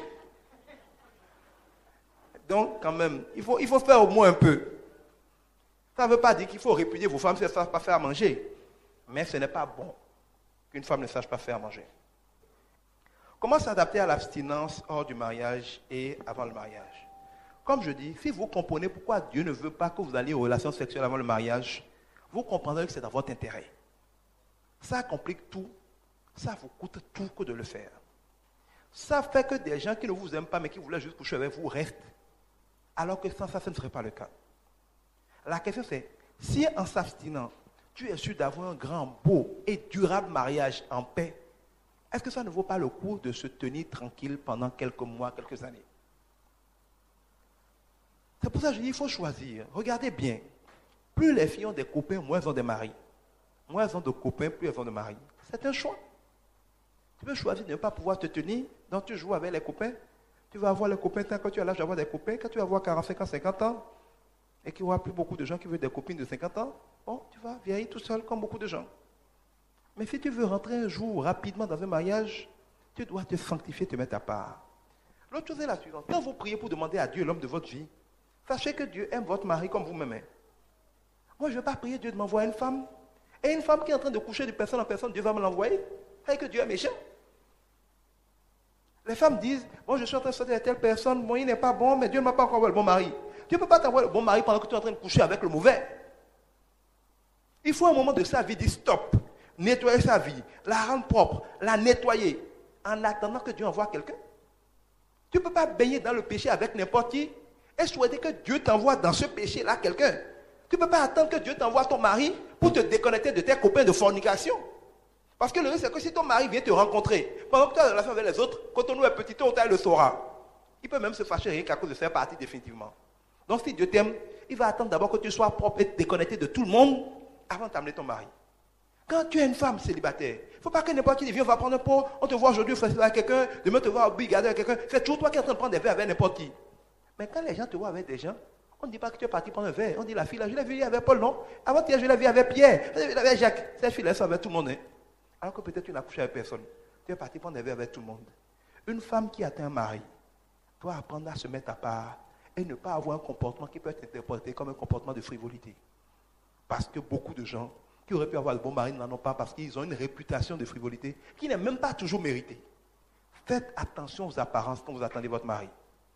Donc, quand même, il faut faire au moins un peu. Ça ne veut pas dire qu'il faut répudier vos femmes si elles ne savent pas faire à manger. Mais ce n'est pas bon qu'une femme ne sache pas faire à manger. Comment s'adapter à l'abstinence hors du mariage et avant le mariage? Comme je dis, si vous comprenez pourquoi Dieu ne veut pas que vous alliez aux relations sexuelles avant le mariage, vous comprendrez que c'est dans votre intérêt. Ça complique tout, ça vous coûte tout que de le faire. Ça fait que des gens qui ne vous aiment pas mais qui voulaient juste coucher avec vous restent, alors que sans ça, ce ne serait pas le cas. La question c'est, si en s'abstinant, tu es sûr d'avoir un grand, beau et durable mariage en paix, est-ce que ça ne vaut pas le coup de se tenir tranquille pendant quelques mois, quelques années? C'est pour ça que je dis, il faut choisir. Regardez bien. Plus les filles ont des copains, moins elles ont des maris. Moins elles ont de copains, plus elles ont de maris. C'est un choix. Tu peux choisir de ne pas pouvoir te tenir, donc tu joues avec les copains. Tu vas avoir les copains tant que tu as l'âge d'avoir des copains. Quand tu vas avoir 45 ans, 50 ans, et qu'il n'y aura plus beaucoup de gens qui veulent des copines de 50 ans, bon, tu vas vieillir tout seul comme beaucoup de gens. Mais si tu veux rentrer un jour rapidement dans un mariage, tu dois te sanctifier, te mettre à part. L'autre chose est la suivante. Quand vous priez pour demander à Dieu l'homme de votre vie, sachez que Dieu aime votre mari comme vous-même. Moi, je ne vais pas prier Dieu de m'envoyer une femme. Et une femme qui est en train de coucher de personne en personne, Dieu va me l'envoyer. C'est que Dieu est méchant. Les femmes disent, bon, je suis en train de sortir avec telle personne, bon, il n'est pas bon, mais Dieu ne m'a pas encore envoyé le bon mari. Dieu ne peut pas t'envoyer le bon mari pendant que tu es en train de coucher avec le mauvais. Il faut un moment de sa vie dire stop. Nettoyer sa vie, la rendre propre, la nettoyer, en attendant que Dieu envoie quelqu'un. Tu ne peux pas baigner dans le péché avec n'importe qui et souhaiter que Dieu t'envoie dans ce péché-là quelqu'un. Tu ne peux pas attendre que Dieu t'envoie ton mari pour te déconnecter de tes copains de fornication. Parce que le risque, c'est que si ton mari vient te rencontrer, pendant que tu as une relation avec les autres, quand on est petit, tôt ou tard, il le saura. Il peut même se fâcher rien qu'à cause de faire partie définitivement. Donc si Dieu t'aime, il va attendre d'abord que tu sois propre et déconnecté de tout le monde avant de t'amener ton mari. Quand tu es une femme célibataire, il ne faut pas que n'importe qui vienne, on va prendre un pot, on te voit aujourd'hui au avec quelqu'un, demain te voir au bigarder avec quelqu'un. C'est toujours toi qui es en train de prendre des verres avec n'importe qui. Mais quand les gens te voient avec des gens, on ne dit pas que tu es parti prendre un verre. On dit la fille là, je l'ai vue avec Paul, non? Avant-hier, je l'ai vue avec Pierre, je l'ai vue avec Jacques. Cette fille-là, elle avec tout le monde. Hein? Alors que peut-être tu n'as couché avec personne. Tu es parti prendre des verres avec tout le monde. Une femme qui atteint un mari doit apprendre à se mettre à part et ne pas avoir un comportement qui peut être interprété comme un comportement de frivolité. Parce que beaucoup de gens qui auraient pu avoir le bon mari n'en ont pas parce qu'ils ont une réputation de frivolité qui n'est même pas toujours méritée. Faites attention aux apparences quand vous attendez votre mari.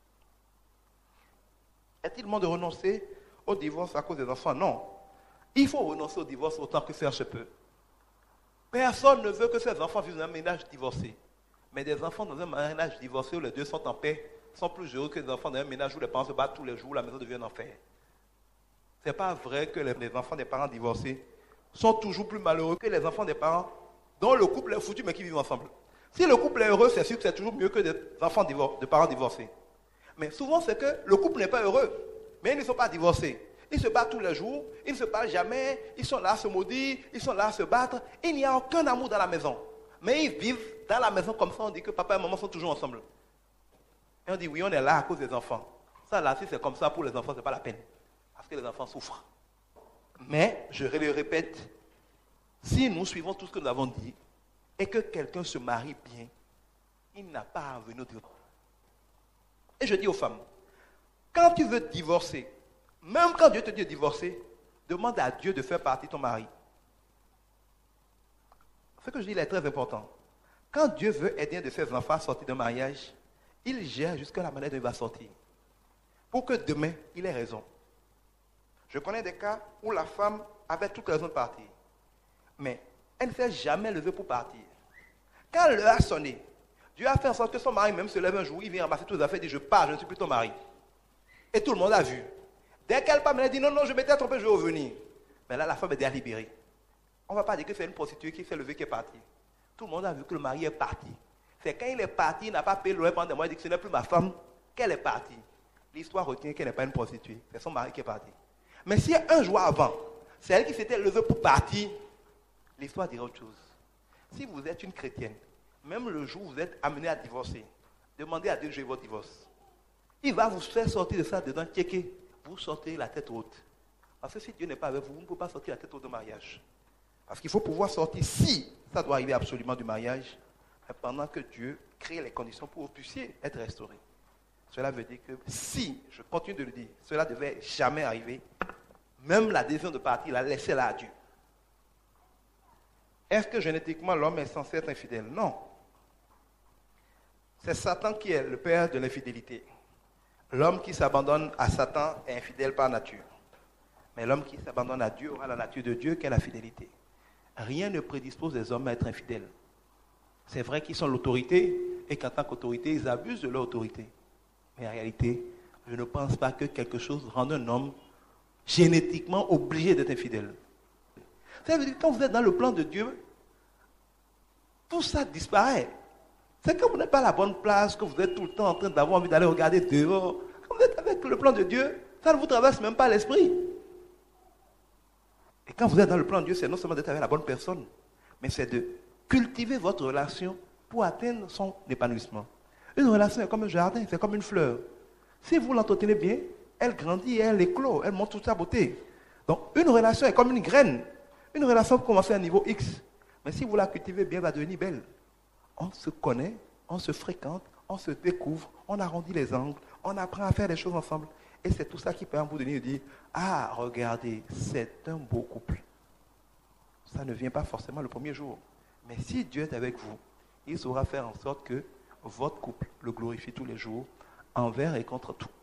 Est-il bon de renoncer au divorce à cause des enfants? Non. Il faut renoncer au divorce autant que faire se peut. Personne ne veut que ses enfants vivent dans un ménage divorcé. Mais des enfants dans un ménage divorcé où les deux sont en paix sont plus heureux que des enfants dans un ménage où les parents se battent tous les jours, où la maison devient un enfer. Ce n'est pas vrai que les enfants des parents divorcés sont toujours plus malheureux que les enfants des parents dont le couple est foutu mais qui vivent ensemble. Si le couple est heureux, c'est sûr que c'est toujours mieux que des enfants de parents divorcés. Mais souvent, c'est que le couple n'est pas heureux, mais ils ne sont pas divorcés. Ils se battent tous les jours, ils ne se parlent jamais, ils sont là à se maudire, ils sont là à se battre. Il n'y a aucun amour dans la maison. Mais ils vivent dans la maison comme ça, on dit que papa et maman sont toujours ensemble. Et on dit oui, on est là à cause des enfants. Ça là, si c'est comme ça pour les enfants, ce n'est pas la peine. Parce que les enfants souffrent. Mais, je le répète, si nous suivons tout ce que nous avons dit, et que quelqu'un se marie bien, il n'a pas à venir dire. Et je dis aux femmes, quand tu veux divorcer, même quand Dieu te dit de divorcer, demande à Dieu de faire partie de ton mari. Ce que je dis là est très important. Quand Dieu veut aider un de ses enfants à sortir d'un mariage, il gère jusqu'à la manière dont il va sortir. Pour que demain, il ait raison. Je connais des cas où la femme avait toute raison de partir. Mais elle ne s'est jamais levée pour partir. Quand l'heure a sonné, Dieu a fait en sorte que son mari même se lève un jour, il vient ramasser toutes les affaires et dit je pars, je ne suis plus ton mari. Et tout le monde a vu. Dès qu'elle part, elle dit non, je m'étais trompé, je vais revenir. Mais là, la femme est déjà libérée. On ne va pas dire que c'est une prostituée qui s'est levée qui est partie. Tout le monde a vu que le mari est parti. C'est quand il est parti, il n'a pas payé le loyer pendant des mois, il dit que ce n'est plus ma femme, qu'elle est partie. L'histoire retient qu'elle n'est pas une prostituée. C'est son mari qui est parti. Mais si un jour avant, c'est elle qui s'était levée pour partir, l'histoire dira autre chose. Si vous êtes une chrétienne, même le jour où vous êtes amené à divorcer, demandez à Dieu de jouer votre divorce. Il va vous faire sortir de ça dedans, checker. Vous sortez la tête haute. Parce que si Dieu n'est pas avec vous, vous ne pouvez pas sortir la tête haute de mariage. Parce qu'il faut pouvoir sortir, si ça doit arriver absolument du mariage, pendant que Dieu crée les conditions pour que vous puissiez être restaurés. Cela veut dire que si, je continue de le dire, cela ne devait jamais arriver, même la décision de partir, la laisser là à Dieu. Est-ce que génétiquement l'homme est censé être infidèle? Non. C'est Satan qui est le père de l'infidélité. L'homme qui s'abandonne à Satan est infidèle par nature. Mais l'homme qui s'abandonne à Dieu aura la nature de Dieu qui est la fidélité. Rien ne prédispose les hommes à être infidèles. C'est vrai qu'ils sont l'autorité et qu'en tant qu'autorité, ils abusent de leur autorité. Mais en réalité, je ne pense pas que quelque chose rende un homme génétiquement obligé d'être infidèle. Ça veut dire que quand vous êtes dans le plan de Dieu, tout ça disparaît. C'est quand vous n'êtes pas à la bonne place, que vous êtes tout le temps en train d'avoir envie d'aller regarder dehors. Quand vous êtes avec le plan de Dieu, ça ne vous traverse même pas l'esprit. Et quand vous êtes dans le plan de Dieu, c'est non seulement d'être avec la bonne personne, mais c'est de cultiver votre relation pour atteindre son épanouissement. Une relation est comme un jardin, c'est comme une fleur. Si vous l'entretenez bien, elle grandit et elle éclot, elle montre toute sa beauté. Donc une relation est comme une graine. Une relation peut commencer à un niveau X, mais si vous la cultivez bien, elle va devenir belle. On se connaît, on se fréquente, on se découvre, on arrondit les angles, on apprend à faire des choses ensemble. Et c'est tout ça qui permet à vous de dire, ah, regardez, c'est un beau couple. Ça ne vient pas forcément le premier jour. Mais si Dieu est avec vous, il saura faire en sorte que votre couple le glorifie tous les jours, envers et contre tout.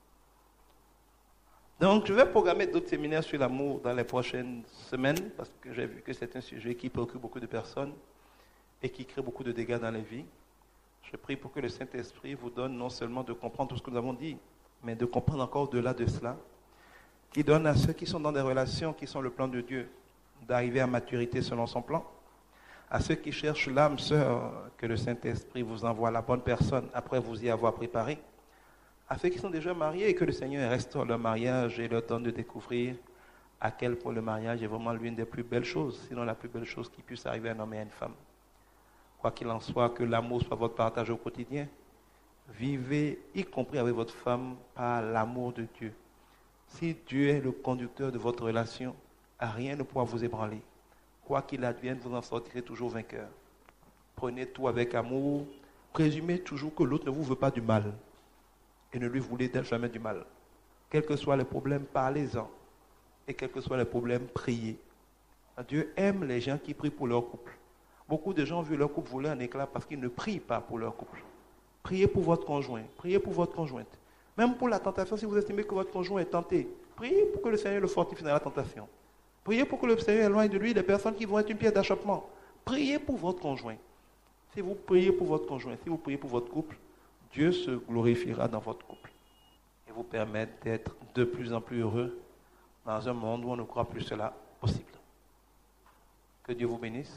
Donc, je vais programmer d'autres séminaires sur l'amour dans les prochaines semaines, parce que j'ai vu que c'est un sujet qui préoccupe beaucoup de personnes et qui crée beaucoup de dégâts dans les vies. Je prie pour que le Saint-Esprit vous donne non seulement de comprendre tout ce que nous avons dit, mais de comprendre encore au-delà de cela, qui donne à ceux qui sont dans des relations qui sont le plan de Dieu, d'arriver à maturité selon son plan, à ceux qui cherchent l'âme sœur, que le Saint-Esprit vous envoie la bonne personne après vous y avoir préparé, à ceux qui sont déjà mariés et que le Seigneur restaure leur mariage et leur donne de découvrir à quel point le mariage est vraiment l'une des plus belles choses, sinon la plus belle chose qui puisse arriver à un homme et à une femme. Quoi qu'il en soit, que l'amour soit votre partage au quotidien. Vivez, y compris avec votre femme, par l'amour de Dieu. Si Dieu est le conducteur de votre relation, rien ne pourra vous ébranler. Quoi qu'il advienne, vous en sortirez toujours vainqueur. Prenez tout avec amour. Présumez toujours que l'autre ne vous veut pas du mal. Et ne lui voulez jamais du mal. Quels que soient les problèmes, parlez-en. Et quels que soient les problèmes, priez. Dieu aime les gens qui prient pour leur couple. Beaucoup de gens ont vu leur couple voler en éclats parce qu'ils ne prient pas pour leur couple. Priez pour votre conjoint. Priez pour votre conjointe. Même pour la tentation, si vous estimez que votre conjoint est tenté, priez pour que le Seigneur le fortifie dans la tentation. Priez pour que le Seigneur éloigne de lui des personnes qui vont être une pierre d'achoppement. Priez pour votre conjoint. Si vous priez pour votre conjoint, si vous priez pour votre couple, Dieu se glorifiera dans votre couple et vous permettre d'être de plus en plus heureux dans un monde où on ne croit plus cela possible. Que Dieu vous bénisse.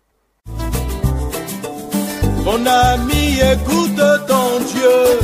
Mon ami, écoute ton Dieu.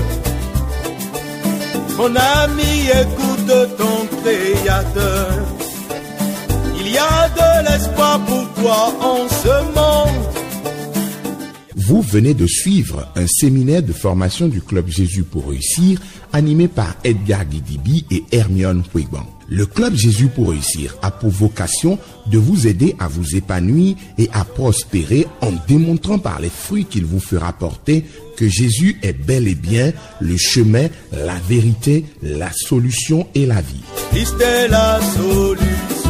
Mon ami, écoute ton Créateur. Il y a de l'espoir pour toi en ce monde. Vous venez de suivre un séminaire de formation du Club Jésus pour réussir, animé par Edgar Guidibi et Hermione Huegban. Le Club Jésus pour réussir a pour vocation de vous aider à vous épanouir et à prospérer en démontrant par les fruits qu'il vous fera porter que Jésus est bel et bien le chemin, la vérité, la solution et la vie. Christ est la solution.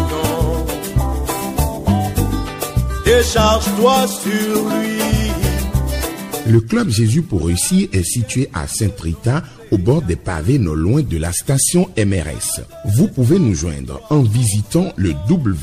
Décharge-toi sur lui. Le Club Jésus pour réussir est situé à Saint-Rita, au bord des pavés non loin de la station MRS. Vous pouvez nous joindre en visitant le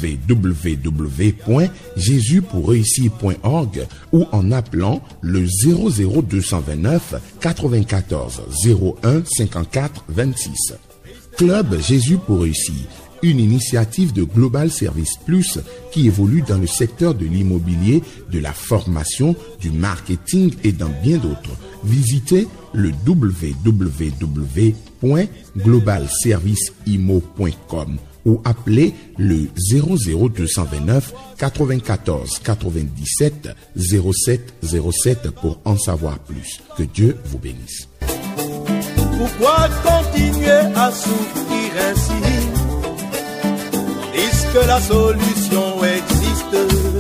www.jesuspourreussir.org ou en appelant le 00229 94 01 54 26. Club Jésus pour réussir, une initiative de Global Service Plus qui évolue dans le secteur de l'immobilier, de la formation, du marketing et dans bien d'autres. Visitez le www.globalserviceimo.com ou appelez le 00229 94 97 07 07 pour en savoir plus. Que Dieu vous bénisse. Pourquoi continuer à souffrir ainsi? puisque la solution existe.